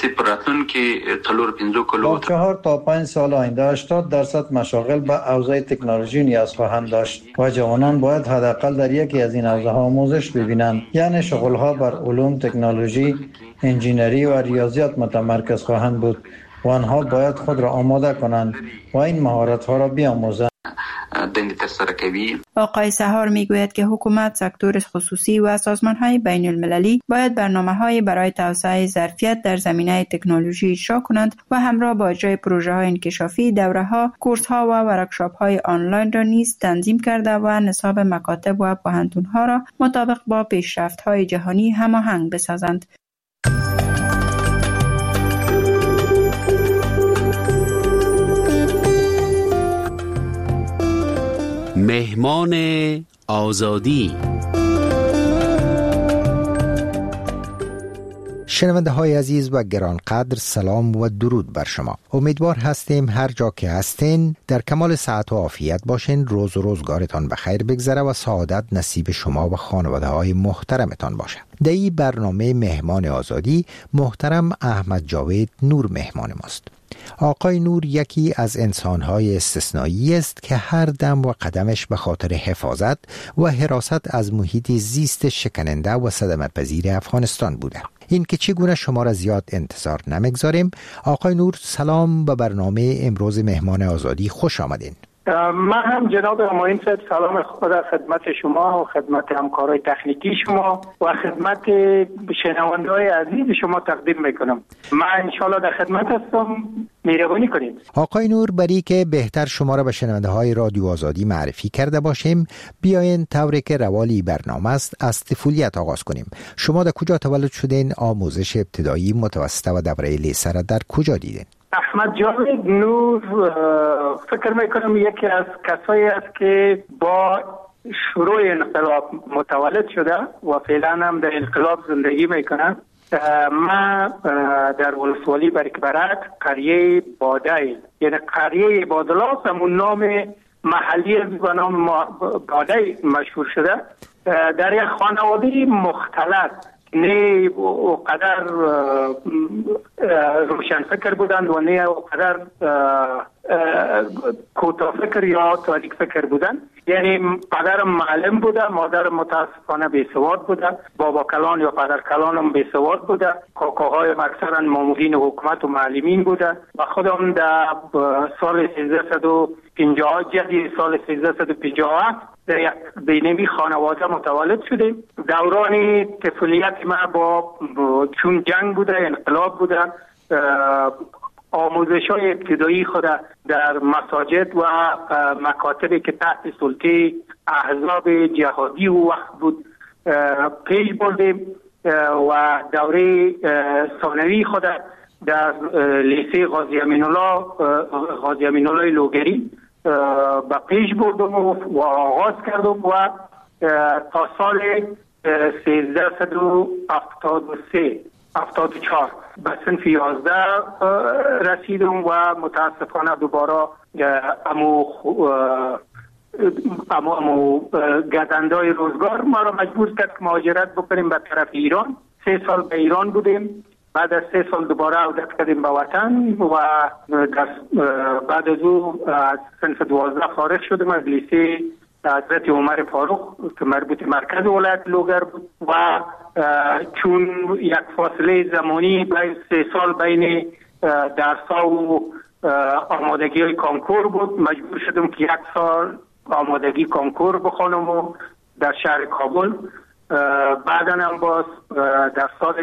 با 4 تا 5 سال آینده 80% مشاغل به حوزه تکنولوژی نیاز خواهند داشت و جوانان باید حداقل در یکی از این حوزه‌ها آموزش ببینند. یعنی شغل‌ها بر علوم، تکنولوژی، انجینری و ریاضیات متمرکز خواهند بود و آنها باید خود را آماده کنند و این مهارت‌ها را بیاموزند. دندې ترسره کوي. آقای سهار میگوید که حکومت، سکتور خصوصی و سازمان‌های بین المللی باید برنامه‌های برای توسعه ظرفیت در زمینه تکنولوژی اجرا کنند و همراه با اجرای پروژه‌های انکشافی، دوره‌ها، کورس‌ها و ورکشاپ‌های آنلاین را نیز تنظیم کرده و نصاب مکاتب و پوهنتون‌ها را مطابق با پیشرفت‌های جهانی هماهنگ بسازند. مهمان آزادی. شنونده های عزیز و گرانقدر، سلام و درود بر شما. امیدوار هستیم هر جا که هستین در کمال صحت و عافیت باشین. روز و روزگارتان بخیر بگذره و سعادت نصیب شما و خانواده های محترمتان باشه. در این برنامه مهمان آزادی محترم احمد جاوید نور مهمان ماست. آقای نور یکی از انسان‌های استثنایی است که هر دم و قدمش به خاطر حفاظت و حراست از محیط زیست شکننده و صدمت‌پذیر افغانستان بوده. این که چگونه شما را زیاد انتظار نمیگذاریم. آقای نور، سلام به برنامه امروز مهمان آزادی، خوش آمدین. من هم جناب معین صاحب سلام خود خدمت شما و خدمت همکارای تکنیکی شما و خدمت شنونده‌های عزیز شما تقدیم میکنم. من انشالله در خدمت هستم، مهربانی کنید. آقای نور، برای که بهتر شما را به شنونده‌های رادیو آزادی معرفی کرده باشیم، بیاین طوری که روالی برنامه است از طفولیت آغاز کنیم. شما در کجا تولد شدین؟ آموزش ابتدایی، متوسطه و دوره لیسه را در کجا دیدین؟ احمد جاوید نور فکر میکنم یکی از کسایی است که با شروع انقلاب متولد شده و فعلا هم در انقلاب زندگی میکنه. من در ولسوالی برکبرک قریه بادای، یعنی قریه بادلاس، همون نام محلی به نام بادای مشهور شده. در یک خانواده مختلط، نه اونقدر روشن فکر بودند و نه اونقدر کوتاه فکر یا تاریک فکر بودند. یعنی پدرم معلم بوده، مادرم متاسفانه بیسواد بوده، بابا کلان یا پدر کلانم بیسواد بوده، کاکاهایم اکثرا مامورین حکومت و معلمین بوده و خودم در سال 1350 جدی سال 1357 در یک بینمی خانواده متولد شدیم. دوران طفولیت ما با چون جنگ بوده، انقلاب بوده، آموزش های ابتدایی خود در مساجد و مکاتبی که تحت سلطه احزاب جهادی و وقت بود پیش بردیم و دوره ثانوی خود در لیسه غازی امین الله لوگری با پیش بردم و آغاز کردم و تا سال 1374 به صنف 11 رسیدم و متاسفانه دوباره امو گزندای روزگار ما را مجبور کرد که مهاجرت بکنیم به طرف ایران. 3 سال به ایران بودیم، بعد از 3 سال دوباره عودت کردیم به وطن و بعد از او از صنف 12 فارغ شدم از لیسه حضرت عمر فاروق که مربوط مرکز ولایت لوگر بود و چون یک فاصله زمانی 3 سال بین درس‌ها و آمادگی های کانکور بود، مجبور شدم که 1 سال آمادگی کانکور بخونم و در شهر کابل. بعدا هم باز در سال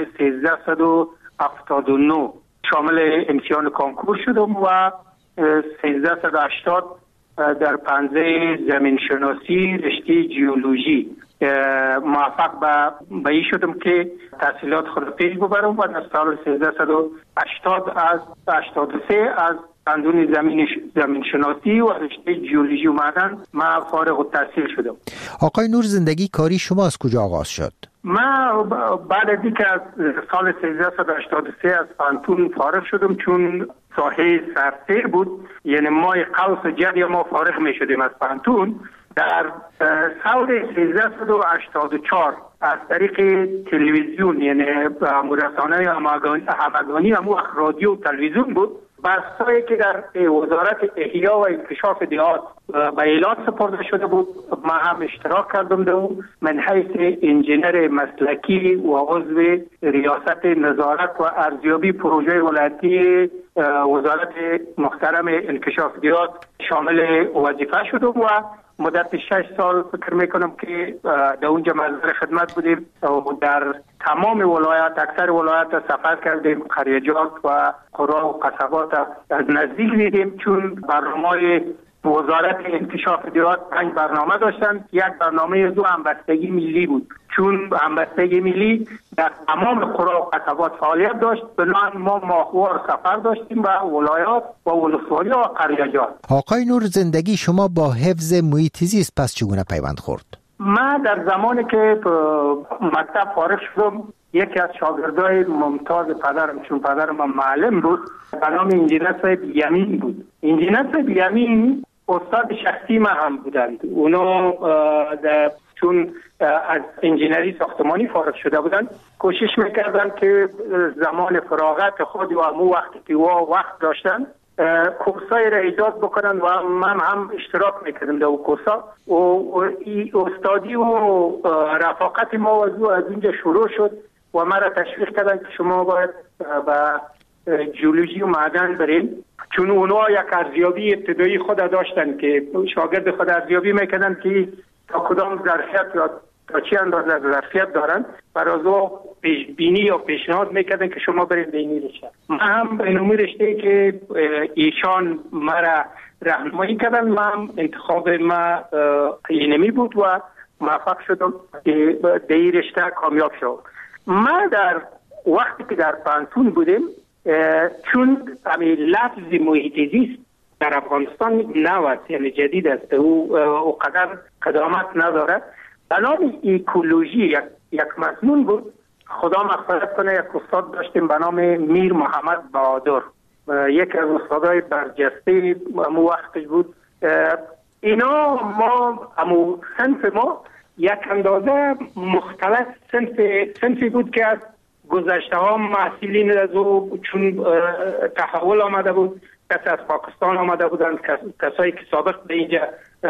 1379 شامل امتحان کانکور شدم و 1380 در پنزه زمین شناسی رشته جیولوژی موفق به این شدم که تحصیلات خود پیش ببرم و در سال 1380 از 83 از قانون زمین شناسی و رشته جیولوژی و معدن من فارغ التحصیل شدم. آقای نور، زندگی کاری شما از کجا آغاز شد؟ من بعد از اینکه از سال 1383 از پانتون فارغ شدم، چون ساحه سرسیر بود، یعنی ماه قوس جدی ما فارغ می شدیم از پانتون. در سال 1384 از طریق تلویزیون، یعنی رسانه همگانی همو رادیو و تلویزیون بود بحثایی که در وزارت احیا و انکشاف دیهات به ایلات سپرده شده بود ما هم اشتراک کردم در اون من حیث انجینر مسلکی و عضو ریاست نظارت و ارزیابی پروژه ولایتی وزارت محترم انکشاف دیهات شامل وظیفه شدم و مدت 6 سال فکر میکنم که در اونجا مظهر خدمت بودیم و در تمام ولایات اکثر ولایات سفر کردیم، قریجات و قرا و قصبات از نزدیک دیدیم. چون برنامه وزارت انکشاف دیهات 5 برنامه داشتن. یک برنامه دو همبستگی ملی بود، چون همبستگی ملی در تمام قرا و قصبات فعالیت داشت. بنابراین ما ماهوار سفر داشتیم به ولایات و ولسوالی و قریجات. آقای نور، زندگی شما با حفظ محیط زیست پس چگونه پیوند خورد؟ ما در زمانی که مکتب فارغ شدم یکی از شاگردای ممتاز پدرم، چون پدرم معلم بود، به نام انجینر صاحب یمین بود. انجینر صاحب یمین استاد شخصی ما هم بودند. اونا چون از انجینری ساختمانی فارغ شده بودند کوشش میکردن که زمان فراغت خود و همون وقتی که وقت داشتن کورسای را ایجاد بکنن و من هم اشتراک میکردم در اون کورسا و استادی و رفاقت ما از اینجا شروع شد و ما را تشویق کردن که شما باید به جیولوژی و معدن بریم، چون اونها یک ارزیابی ابتدایی خود داشتن که شاگرد خود ارزیابی میکردن که تا کدام ظرفیت یا تا چی اندازه ظرفیت دارن، برای او پیش بینی یا پیشنهاد میکردن که شما برید به این رشته. من هم به این رشته که ایشان مرا راهنمایی کردن، من انتخاب ما اینمی بود و موفق شدم که به این رشته کامیاب شدم. ما در وقتی که در پانتون بودیم، چون همین لفظ محیط زیست در افغانستان نوست، یعنی جدید است، او قدر قدامت نداره. به نام ایکولوژی یک مضمون بود. خدا مغفرت کنه، یک استاد داشتیم به نام میر محمد بهادر، یک از استادای برجسته امو وقتش بود. اینا ما امو صنف ما یک اندازه مختلف صنفی بود که از گذشته ها محصولین از او، چون تحول آمده بود، کسی از پاکستان آمده بودند، کسایی که سابق به اینجا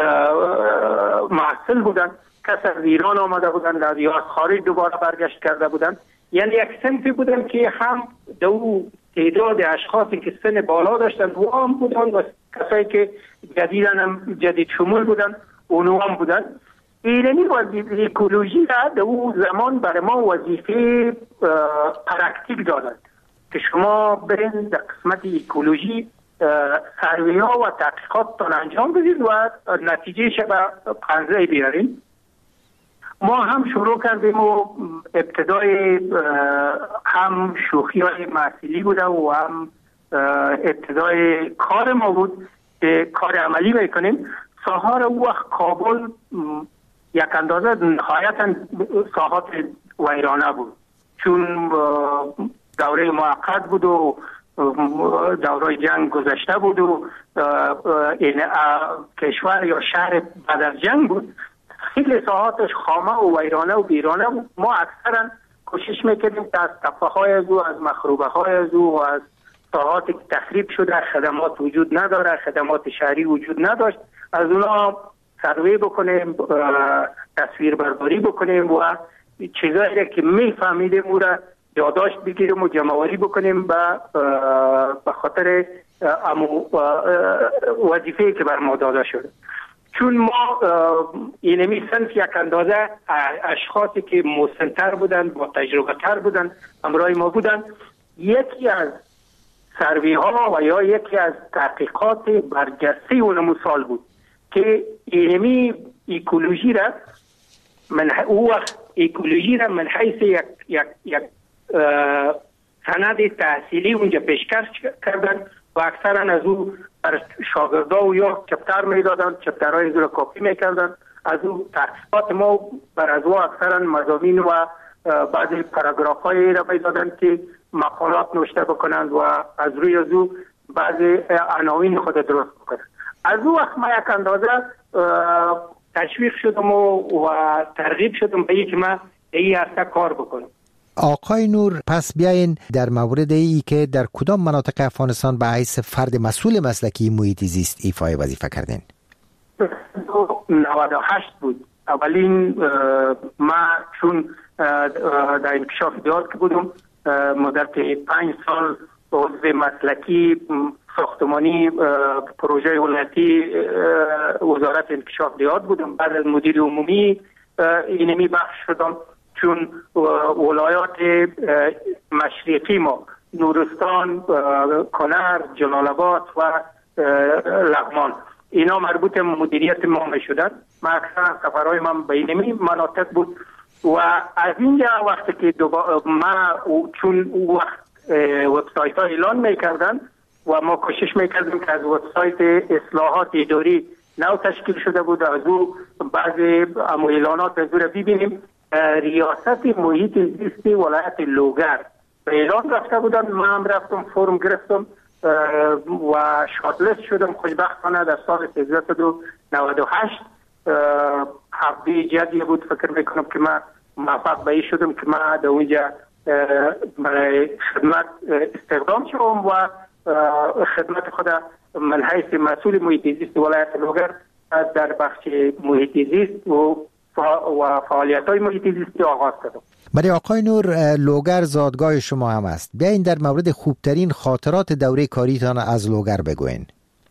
محصول بودند، کسی از ایران آمده بودند یا از خارج دوباره برگشت کرده بودند. یعنی یک صنفی بودند که هم دو تعداد اشخاصی که سن بالا داشتند و هم بودند و کسایی که جدید شمول بودند اونو هم بودند. اینمی ایکولوژی را در اون زمان برای ما وظیفه پرکتیک دادند که شما برین در قسمت ایکولوژی سروی ها و تحقیقات تان انجام بدید و نتیجه شبه پنزه بیارین. ما هم شروع کردیم و ابتدای هم شوخی های محصولی بوده و هم ابتدای کار ما بود که کار عملی میکنیم. ساحار او وقت کابل یک اندازه نهایتا ساحات ویرانه بود، چون دوره موقت بود و دوره جنگ گذشته بود و این کشور یا شهر بعد از جنگ بود. خیلی ساحاتش خامه و ویرانه و بیرانه بود. ما اکثرا کوشش میکردیم که از تپه های از او، از مخروبه های از او و از ساحاتی که تخریب شده، خدمات وجود نداره، خدمات شهری وجود نداشت، از اونا سروی بکنیم، تصویر برداری بکنیم و چیزایی که میفهمیدیم او را یادداشت بگیریم و جمع‌آوری بکنیم به خاطر وظیفه‌ای که بر ما داده شده. چون ما اینمی صنف یک اندازه اشخاصی که مسن‌تر بودند، با تجربه تر بودند، همراه ما بودند، یکی از سروی ها و یا یکی از تحقیقات برجسته اون سال بود که اینمی ایکولوژی را من حیث یک سند تحصیلی اونجا پیشکش کردن و اکثرا از او بر شاگردا و یا چپتر میدادن، چپترهای از او را کاپی میکردن. از او تحقیقات ما بر از او اکثرا مضامین و بعضی پاراگراف های را میدادن که مقالات نوشته بکنند و از روی از او بعضی عناوین خود درست بکنند. از او وقت ما یک اندازه تشویق شدم و ترغیب شدم به اینکه ما این هسته کار بکنم. آقای نور، پس بیاین در مورد ای که در کدام مناطق افغانستان به حیث فرد مسئول مسلکی محیط زیست ایفای وظیفه کردین؟ 98 بود. اولین ما چون در انکشاف دیات که بودم مدت 5 سال عضو مسلکی ساختمانی پروژه ولایتی وزارت انکشاف دیات بودم. بعد از مدیر عمومی اینمی بخش شدم، چون ولایات مشرقی ما نورستان، کنر، جلال آباد و لغمان اینا مربوط مدیریت ما می شدن. ما اکثر سفرهای من به اینمی مناطق بود و از اینجا وقتی که ما چون وقت وبسایت ها اعلان میکردن و ما کوشش میکردیم که از وبسایت اصلاحات اداری نو تشکیل شده بود از او بعضی اعلانات از او را ببینیم. ریاست محیط زیست ولایت لوگر به اعلان رفته بودن. ما هم رفتم فرم گرفتم و شاتلست شدم. خوشبختانه در سال 1398 حبی جدی بود. فکر میکنم که ما موفق به این شدم که ما در اونجا برای خدمت استخدام شدم و خدمت خود من حیث مسئول محیط زیست ولایت لوگر در بخش محیط زیست و فعالیت های محیط زیستی آغاز کردم. برای آقای نور، لوگر زادگاه شما هم است. بیاین در مورد خوبترین خاطرات دوره کاریتان از لوگر بگوین.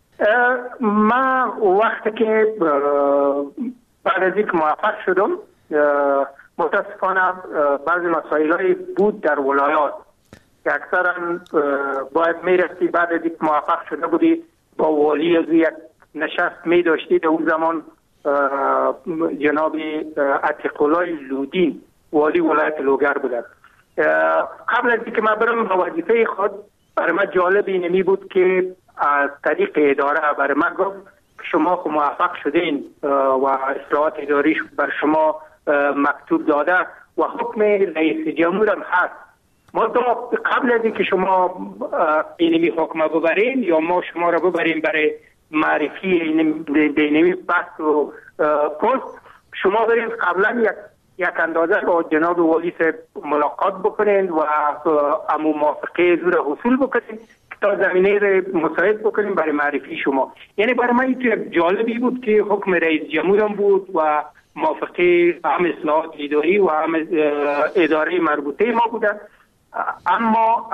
ما وقتی که بعد از اینکه موفق شدم متاسفانه بعضی مسائلی بود در ولایات که اکثرا باید میرسی بعد از اینکه موفق شده بودی با والی از یک نشست می داشتی. در اون زمان جناب عتیق‌الله لودین والی ولایت لوگر بودند. قبل از اینکه من برم به وظیفه خود برای من جالب اینمی بود که از طریق اداره برای من گفت شما خود موفق شدین و اصلاحات اداری بر شما مکتوب داده و حکم رئیس جمهور هم هست. ما قبل از اینکه شما اینمی حکم ببرین یا ما شما را ببرین برای معرفی اینمی بحث و پست، شما برین قبلا یک اندازه با جناب والی ملاقات بکنین و امو موافقه زور حصول بکنین تا زمینه را مساعد بکنین برای معرفی شما. یعنی برای من یک جالبی بود که حکم رئیس جمهورم بود و موافقه هم اصلاحات اداری و هم اداره مربوطه ما بودن. اما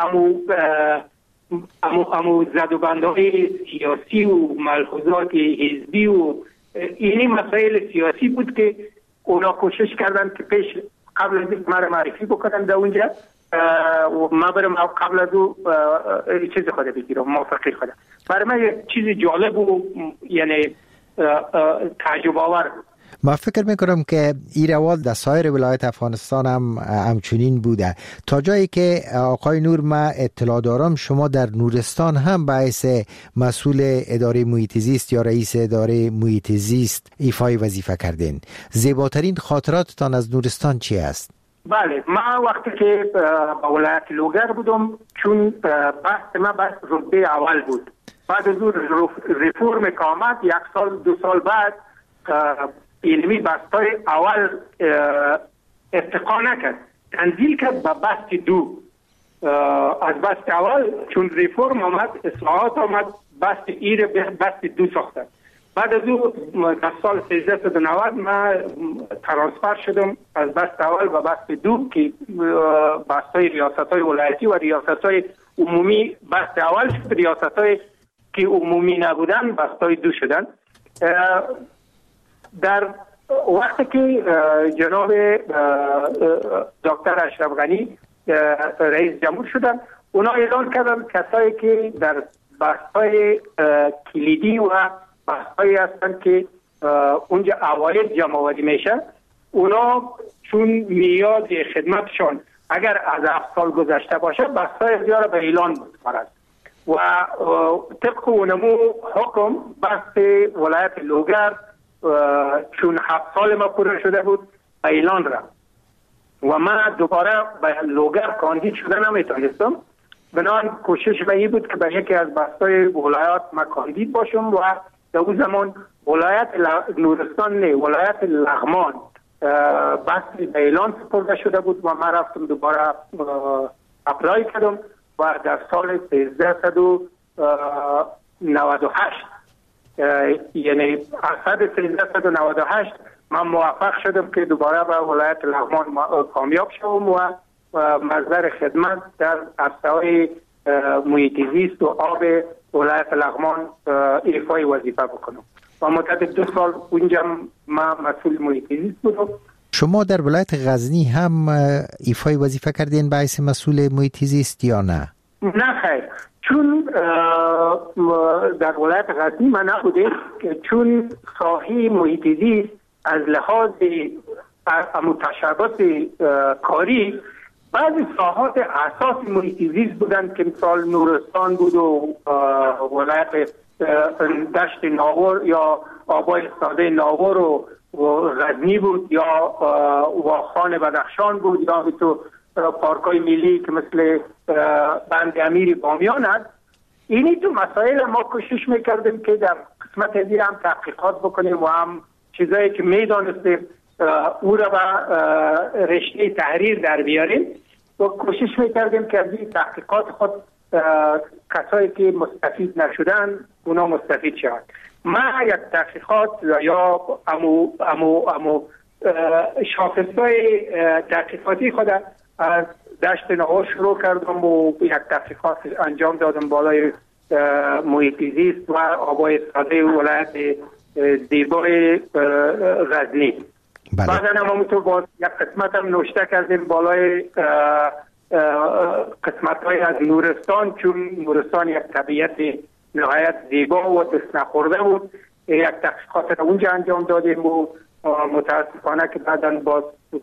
امو زدوبندهای سیاسی و ملحوظات حزبی و اینی مسائل سیاسی بود که اونا کوشش کردن که پیش قبل از اینکه مرا معرفی بکنن در اونجا و ما برم قبل از او چیز خود بگیرم، موافقه خود. برای من یک چیز جالب و یعنی تعجب آور. ما فکر میکنم که این روال در سایر ولایت افغانستان هم همچنین بوده، تا جایی که آقای نور ما اطلاع دارم شما در نورستان هم باعث مسئول اداره محیط زیست یا رئیس اداره محیط زیست ایفای وظیفه کردین. زیباترین خاطراتتان از نورستان چی است؟ بله، ما وقتی که با ولایت لوگر بودم چون بحث ما بحث رتبه اول بود. بعد از اون ریفورم که آمد 1 سال 2 سال بعد علمی بستای اول ارتقا نکرد، تنزیل کرد به بست 2. از بست اول چون ریفورم آمد اصلاحات آمد بست ایر به بست 2 ساختن. بعد از او در سال 1390 من ترانسفر شدم از بست اول به بست 2 که بستای ریاست‌های ولایتی و ریاست‌های عمومی بست اول شد، ریاست‌های که عمومی نبودن بستای 2 شدن. در وقتی که جناب دکتر اشرف غنی رئیس جمهور شدن، اونا اعلان کردن کسایی که در بحث‌های کلیدی و بحث‌هایی هستن که اونجا عواید جمع‌آوری میشه، اونا چون میاد خدمتشون اگر از 7 سال گذشته باشه بحث‌های اختیار به اعلان بسپارند و طبق اونمو حکم بحث ولایت لوگر چون 7 سال ما پوره شده بود به اعلان رفت و من دوباره به لوگر کاندید شده نمیتونستم. بنابراین کوشش به این بود که به یکی از بستای ولایات ما کاندید باشم و در اون زمان ولایت نورستان نه، ولایت لغمان بحثی به اعلان سپرده شده بود و من رفتم دوباره اپلای کردم و در سال 1398 یعنی اسد 1398 من موفق شدم که دوباره به ولایت لغمان کامیاب شدم و مصدر خدمت در عرصه‌های محیط زیست و آب ولایت لغمان ایفای وظیفه بکنم و مدت 2 سال اونجا من مسئول محیط زیست بودم. شما در ولایت غزنی هم ایفای وظیفه کردین به حیث مسئول محیط زیست یا نه؟ نه خیر، چون در ولایت غزنی من نبودم، چون ساحه محیط زیست از لحاظ متشابهات کاری بعضی ساحات اساس محیط زیست بودند که مثال نورستان بود و ولایت دشت ناور یا آبای ساده ناور و غزنی بود یا واخان بدخشان بود یا تو پارکای ملی که مثل بند امیر بامیان است. اینی تو مسائل ما کوشش میکردیم که در قسمت دیگه هم تحقیقات بکنیم و هم چیزایی که میدانستیم او را به رشته تحریر در بیاریم و کوشش میکردیم که از این تحقیقات خود کسایی که مستفید نشدن اونا مستفید شوند. من یک تحقیقات یا امو شاخصهای تحقیقاتی خود از دشت ناور شروع کردم و یک تحقیقات انجام دادم بالای محیط زیست و آبای ساده ولایت زیبای غزنی. بعدا هم همونطور باز یک قسمت هم نوشته کردیم بالای قسمت های از نورستان، چون نورستان یک طبیعت نهایت زیبا و دست نخورده بود. یک تحقیقات را اونجا انجام دادیم و متاسفانه که بعدا باز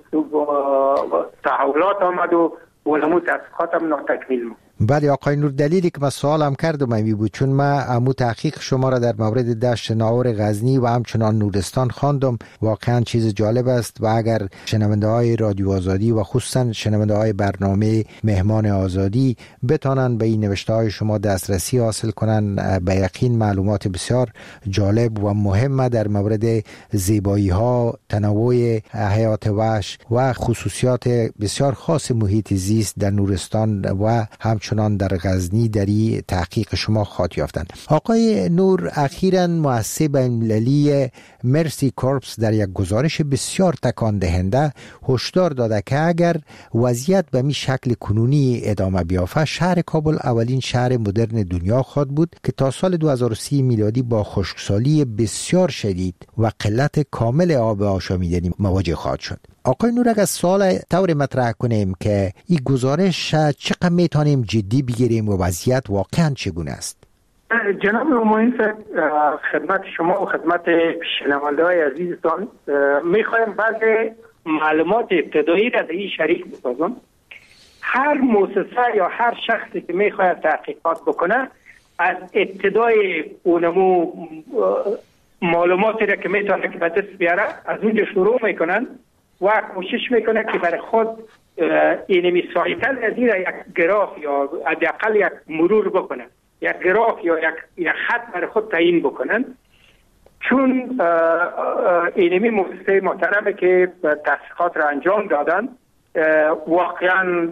تحولات آمد و ولمو تحقیقات هم ناتکمیل بود. بله آقای نور، دلیلی که من سوالم کردم می بود چون من امو تحقیق شما را در مورد دشت ناور غزنی و همچنان نورستان خواندم. واقعا چیز جالب است و اگر شنونده های رادیو آزادی و خصوصا شنونده های برنامه مهمان آزادی بتانن به این نوشته های شما دسترسی حاصل کنن، به یقین معلومات بسیار جالب و مهم در مورد زیبایی ها، تنوع حیات وحش و خصوصیات بسیار خاص محیط زیست در نورستان و همچنان در غزنی در این تحقیق شما خواهد یافتند. آقای نور، اخیراً مؤسسه بین‌المللی مرسی کورپس در یک گزارش بسیار تکان دهنده هشدار داده که اگر وضعیت به می شکل کنونی ادامه بیافته، شهر کابل اولین شهر مدرن دنیا خواهد بود که تا سال 2030 میلادی با خشکسالی بسیار شدید و قلت کامل آب آشامیدنی مواجه خواهد شد. آقای نور، اگر سوال طور مطرح کنیم که این گزارش چقدر میتونیم جدی بگیریم و وضعیت واقعا چگونه است؟ جناب معین صاحب، خدمت شما و خدمت شنونده های عزیزتان میخوایم بعض معلومات ابتدایی را در این شریک بسازم. هر مؤسسه یا هر شخصی که میخواید تحقیقات بکنه از ابتدای اونمو معلوماتی را که میتونه که به دست بیاره از اونجا شروع میکنن و کوشش میکنه که برای خود اینمی سایتل از این یک گراف یا حداقل یک مرور بکنن، یک گراف یا یک خط برای خود تعیین بکنن. چون اینمی مؤسسه محترمه که تحقیقات را انجام دادن واقعا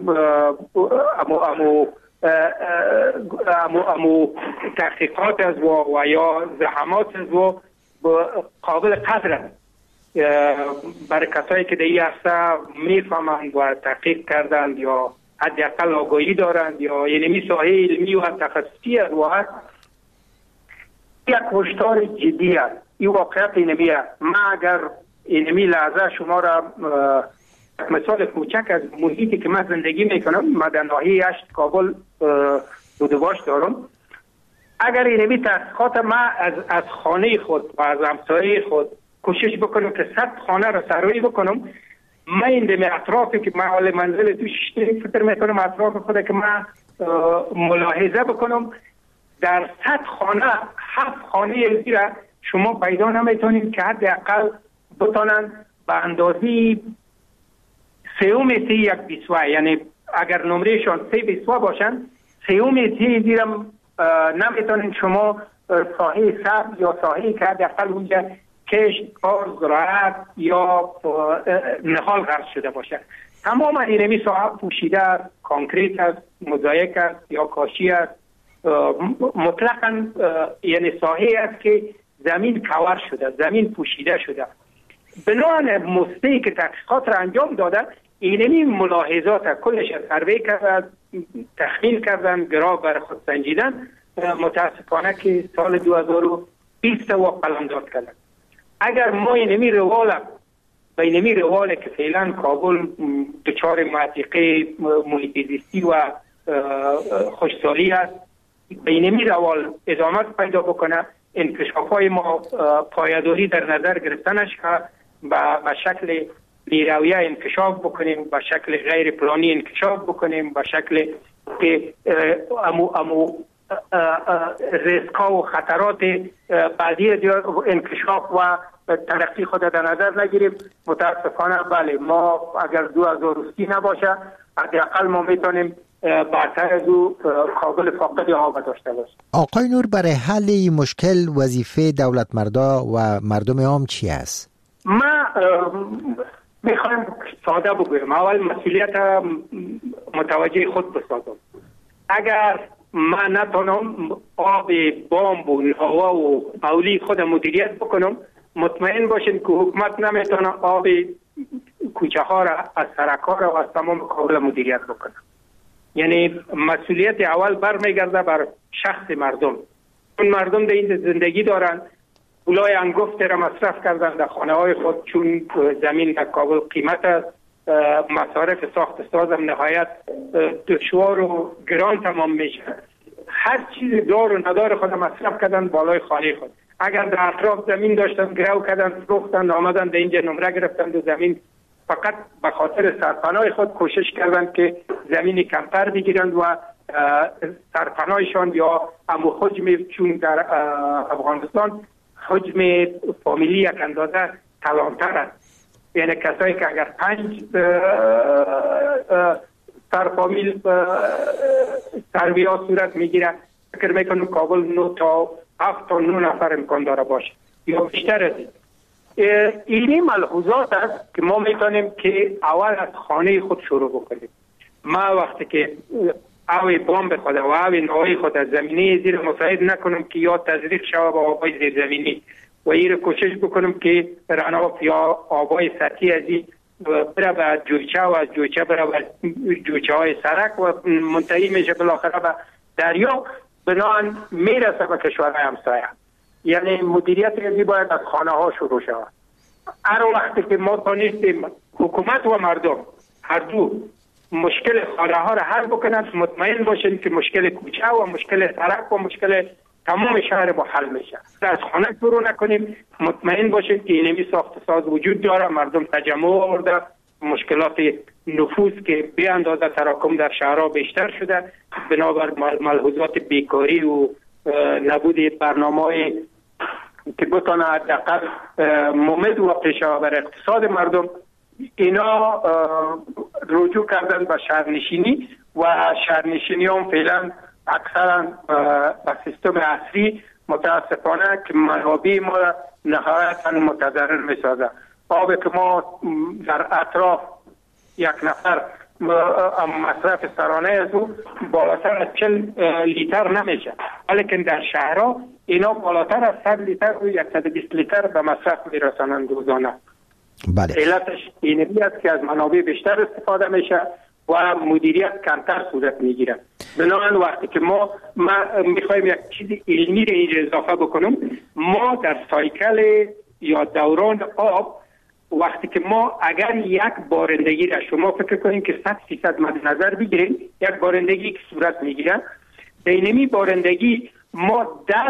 امو تحقیقات از و یا زحمات از و قابل قدرن برای کسایی که در این عرصه میفهمند و تحقیق کردند یا حداقل آگاهی دارند یا یعنی ساحه علمی و تخصصی است و یک هشدار جدی است. این واقعیت اینمی است. من اگر اینمی لحظه شما را مثال کوچک از محیطی که من زندگی میکنم، من در ناحیه 8 کابل بودواش دارم، اگر اینمی تحقیقات من از خانه خود و از همسایه خود کوشش بکنم که 100 خانه را سروی بکنم، من این دم اطرافی که من حال منزل توش فکر میکنم اطراف خود که من ملاحظه بکنم، در 100 خانه 7 خانه زیر شما پیدا نمیتونید که حداقل بتونن به اندازه 3 یک بیسوه، یعنی اگر نمرهشان 3 بیسوه باشن 3 زیرم نمیتونید شما ساحه سبز یا ساحه که حداقل اونجا کشت، کار، زراعت یا نهال غرس شده باشه. تمام اینمی ساحه پوشیده است، کانکریت است، موزاییک است یا کاشی است. مطلقاً یعنی ساحه است که زمین کور شده، زمین پوشیده شده. بنابراین مستی که تحقیقات را انجام داده، اینمی ملاحظات کلش سروی کردن، تخمین کردن، گراف بر خود سنجیدن. متاسفانه که سال 2020 و قلمداد کردن. اگر ما اینمی روال که فعلا کابل دچار معتیقه محیط زیستی و خوشسالی است، به اینمی روال ادامه پیدا بکنه، انکشاف‌های ما پایداری در نظر گرفتنش که به شکل بی‌رویه انکشاف بکنیم، به شکل غیر پلانی انکشاف بکنیم، به شکل که امو ریسک‌ها و خطرات بعدی انکشاف و ترقی خود در نظر نگیریم. متاسفانه بله، ما اگر 2030 نباشه حداقل ما میتونیم برتر از او کابل فاقد آب داشته باشیم. آقای نور، برای حل این مشکل وظیفه دولت مردا و مردم عام چی است؟ ما میخوایم ساده بگویم. اول مسئولیت متوجه خود بسازم. اگر من نتونم آب بامب و هوا و اولی خود مدیریت بکنم، مطمئن باشین که حکومت نمیتونه آب کوچه ها را از سرک ها را و از تمام کابل مدیریت بکنه. یعنی مسئولیت اول برمیگرده بر شخص مردم. چون مردم در این زندگی دارن، پولای انگفت را مصرف کردن در خانه های خود، چون زمین در کابل قیمت است، مصارف ساخت سازم نهایت دشوار و گران تمام میشه. هر چیز دار و ندار خود مصرف کردن بالای خانه خود. اگر در اطراف زمین داشتن گرو کردن، فروختن، آمدن در اینجا نمره گرفتن دو زمین، فقط به خاطر سرپناه خود کوشش کردن که زمین کمتر بگیرند و سرپناهشان یا امو حجم، چون در افغانستان حجم فامیلی یک اندازه کلانتر است. یعنی کسایی که اگر 5 سرفامیل سرویا صورت میگیره، فکر میکنم کابل 9 تا 7 تا 9 نفر امکان داره باشه یا بیشتر از این. اینی ملحوظات است که ما میتونیم که اول از خانه خود شروع بکنیم. ما وقتی که اوی بامب خود و اوی نوعی خود از زمینی زیر مساعد نکنم که یا تزریق شوه با آبای زیر زمینی و این کوشش بکنم که رناف یا آبای سطحی از این بره به جویچه و از جویچه بره به جویچه های سرک و منتهی میشه بالاخره به دریا، بنابراین میرسه به کشورهای همسایه. یعنی مدیریت ریزی باید از خانه ها شروع شود. هر وقتی که ما تانستیم حکومت و مردم هر دو مشکل خانه ها را حل بکنند، مطمئن باشین که مشکل کوچه و مشکل سرک و مشکل تمام شهر با حل میشه. از خانه شروع نکنیم، مطمئن باشین که اینمی ساخت ساز وجود داره، مردم تجمع آورده، مشکلات نفوذ که به اندازه تراکم در شهرها بیشتر شده، بنابر ملحوظات بیکاری و نبود برنامه‌ای که بتونه حداقل ممد و پیش‌رو بر اقتصاد مردم، اینا رجوع کردن به شهرنشینی و شهرنشینی هم فعلا اکثرا به سیستم عصری متاسفانه که منابع ما نهایتا متضرر می‌سازه. آب که ما در اطراف یک نفر مصرف سرانه از او بالاتر از 40 لیتر نمیشه، ولیکن در شهرها اینا بالاتر از 100 لیتر و 120 لیتر به مصرف میرسانند روزانه. بله. علتش اینمی است که از منابع بیشتر استفاده میشه و مدیریت کمتر صورت میگیره. بنابراین وقتی که ما میخوایم یک چیز علمی رو اینجا اضافه بکنم، ما در سایکل یا دوران آب وقتی که ما اگر یک بارندگی را شما فکر کنیم که 100% مد نظر بگیریم، یک بارندگی که صورت میگیره، بینمی بارندگی ما 10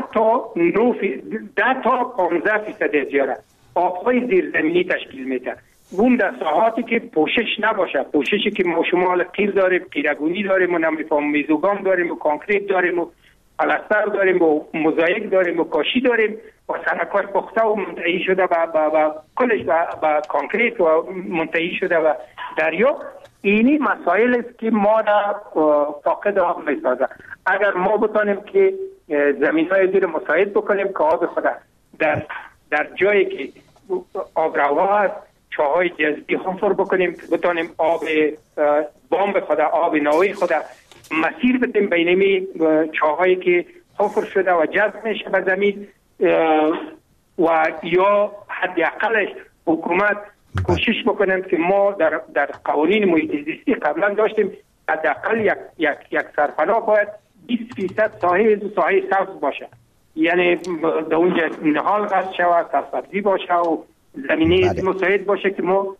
تا 15% زیاده آبهای زیرزمینی تشکیل میده. اون در ساحاتی که پوشش نباشه، پوششی که ما شمال قیر داریم، قیرگونی داریم و نمیفهم میزوگام داریم و کانکریت داریم و پلستر داریم و موزاییک داریم و کاشی داریم و سرک‌های پخته و منتهی شده با کلش با کانکریت و منتهی شده و دریا. اینی مسائل است که ما را فاقد آب میسازه. اگر ما بتانیم که زمین‌های زیر مساعد بکنیم که آب خود در در جایی که آبروها هست چاهای جذبی حفر بکنیم که بتانیم آب بامب خود، آب ناوی خود مسیر بدیم بین چاهایی که حفر شده و جذب میشه به زمین و یا حداقلش حکومت کوشش بکنیم که ما در قوانین محیط زیستی قبلا داشتیم حداقل یک سرپناه باید 20% ساحه سبز باشه، یعنی در اونجا نهال قصد شود، سرسبزی باشه و زمینه مساعد باشه که ما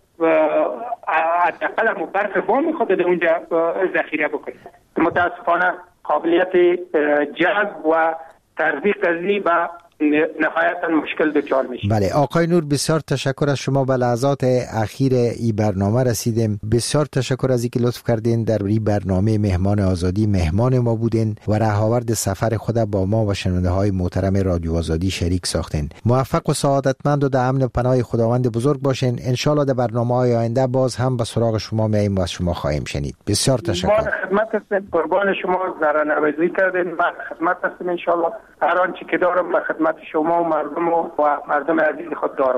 حداقل برف بام خود در اونجا ذخیره بکنیم. متاسفانه قابلیت جذب و تطبیق از این به نهایتا مشکل دچار میشه. بله آقای نور، بسیار تشکر از شما. به لحظات اخیر این برنامه رسیدیم. بسیار تشکر از اینکه لطف کردین در این برنامه مهمان آزادی مهمان ما بودین و راهآورد سفر خود با ما و شنونده های محترم رادیو آزادی شریک ساختین. موفق و سعادتمند و در امن و پناه خداوند بزرگ باشین. ان شاء الله در برنامه‌های آینده باز هم به سراغ شما میایم و از شما خواهیم شنید. بسیار تشکر. خدمت هستم، قربان شما، زارنوازی کردین. من خدمت هستم ان شاء الله. هر آنچه که دارم به خدمت شما و مردم عزیز خود دارم.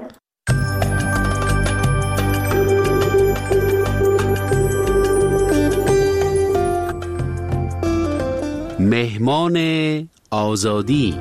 مهمان آزادی.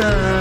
دارم.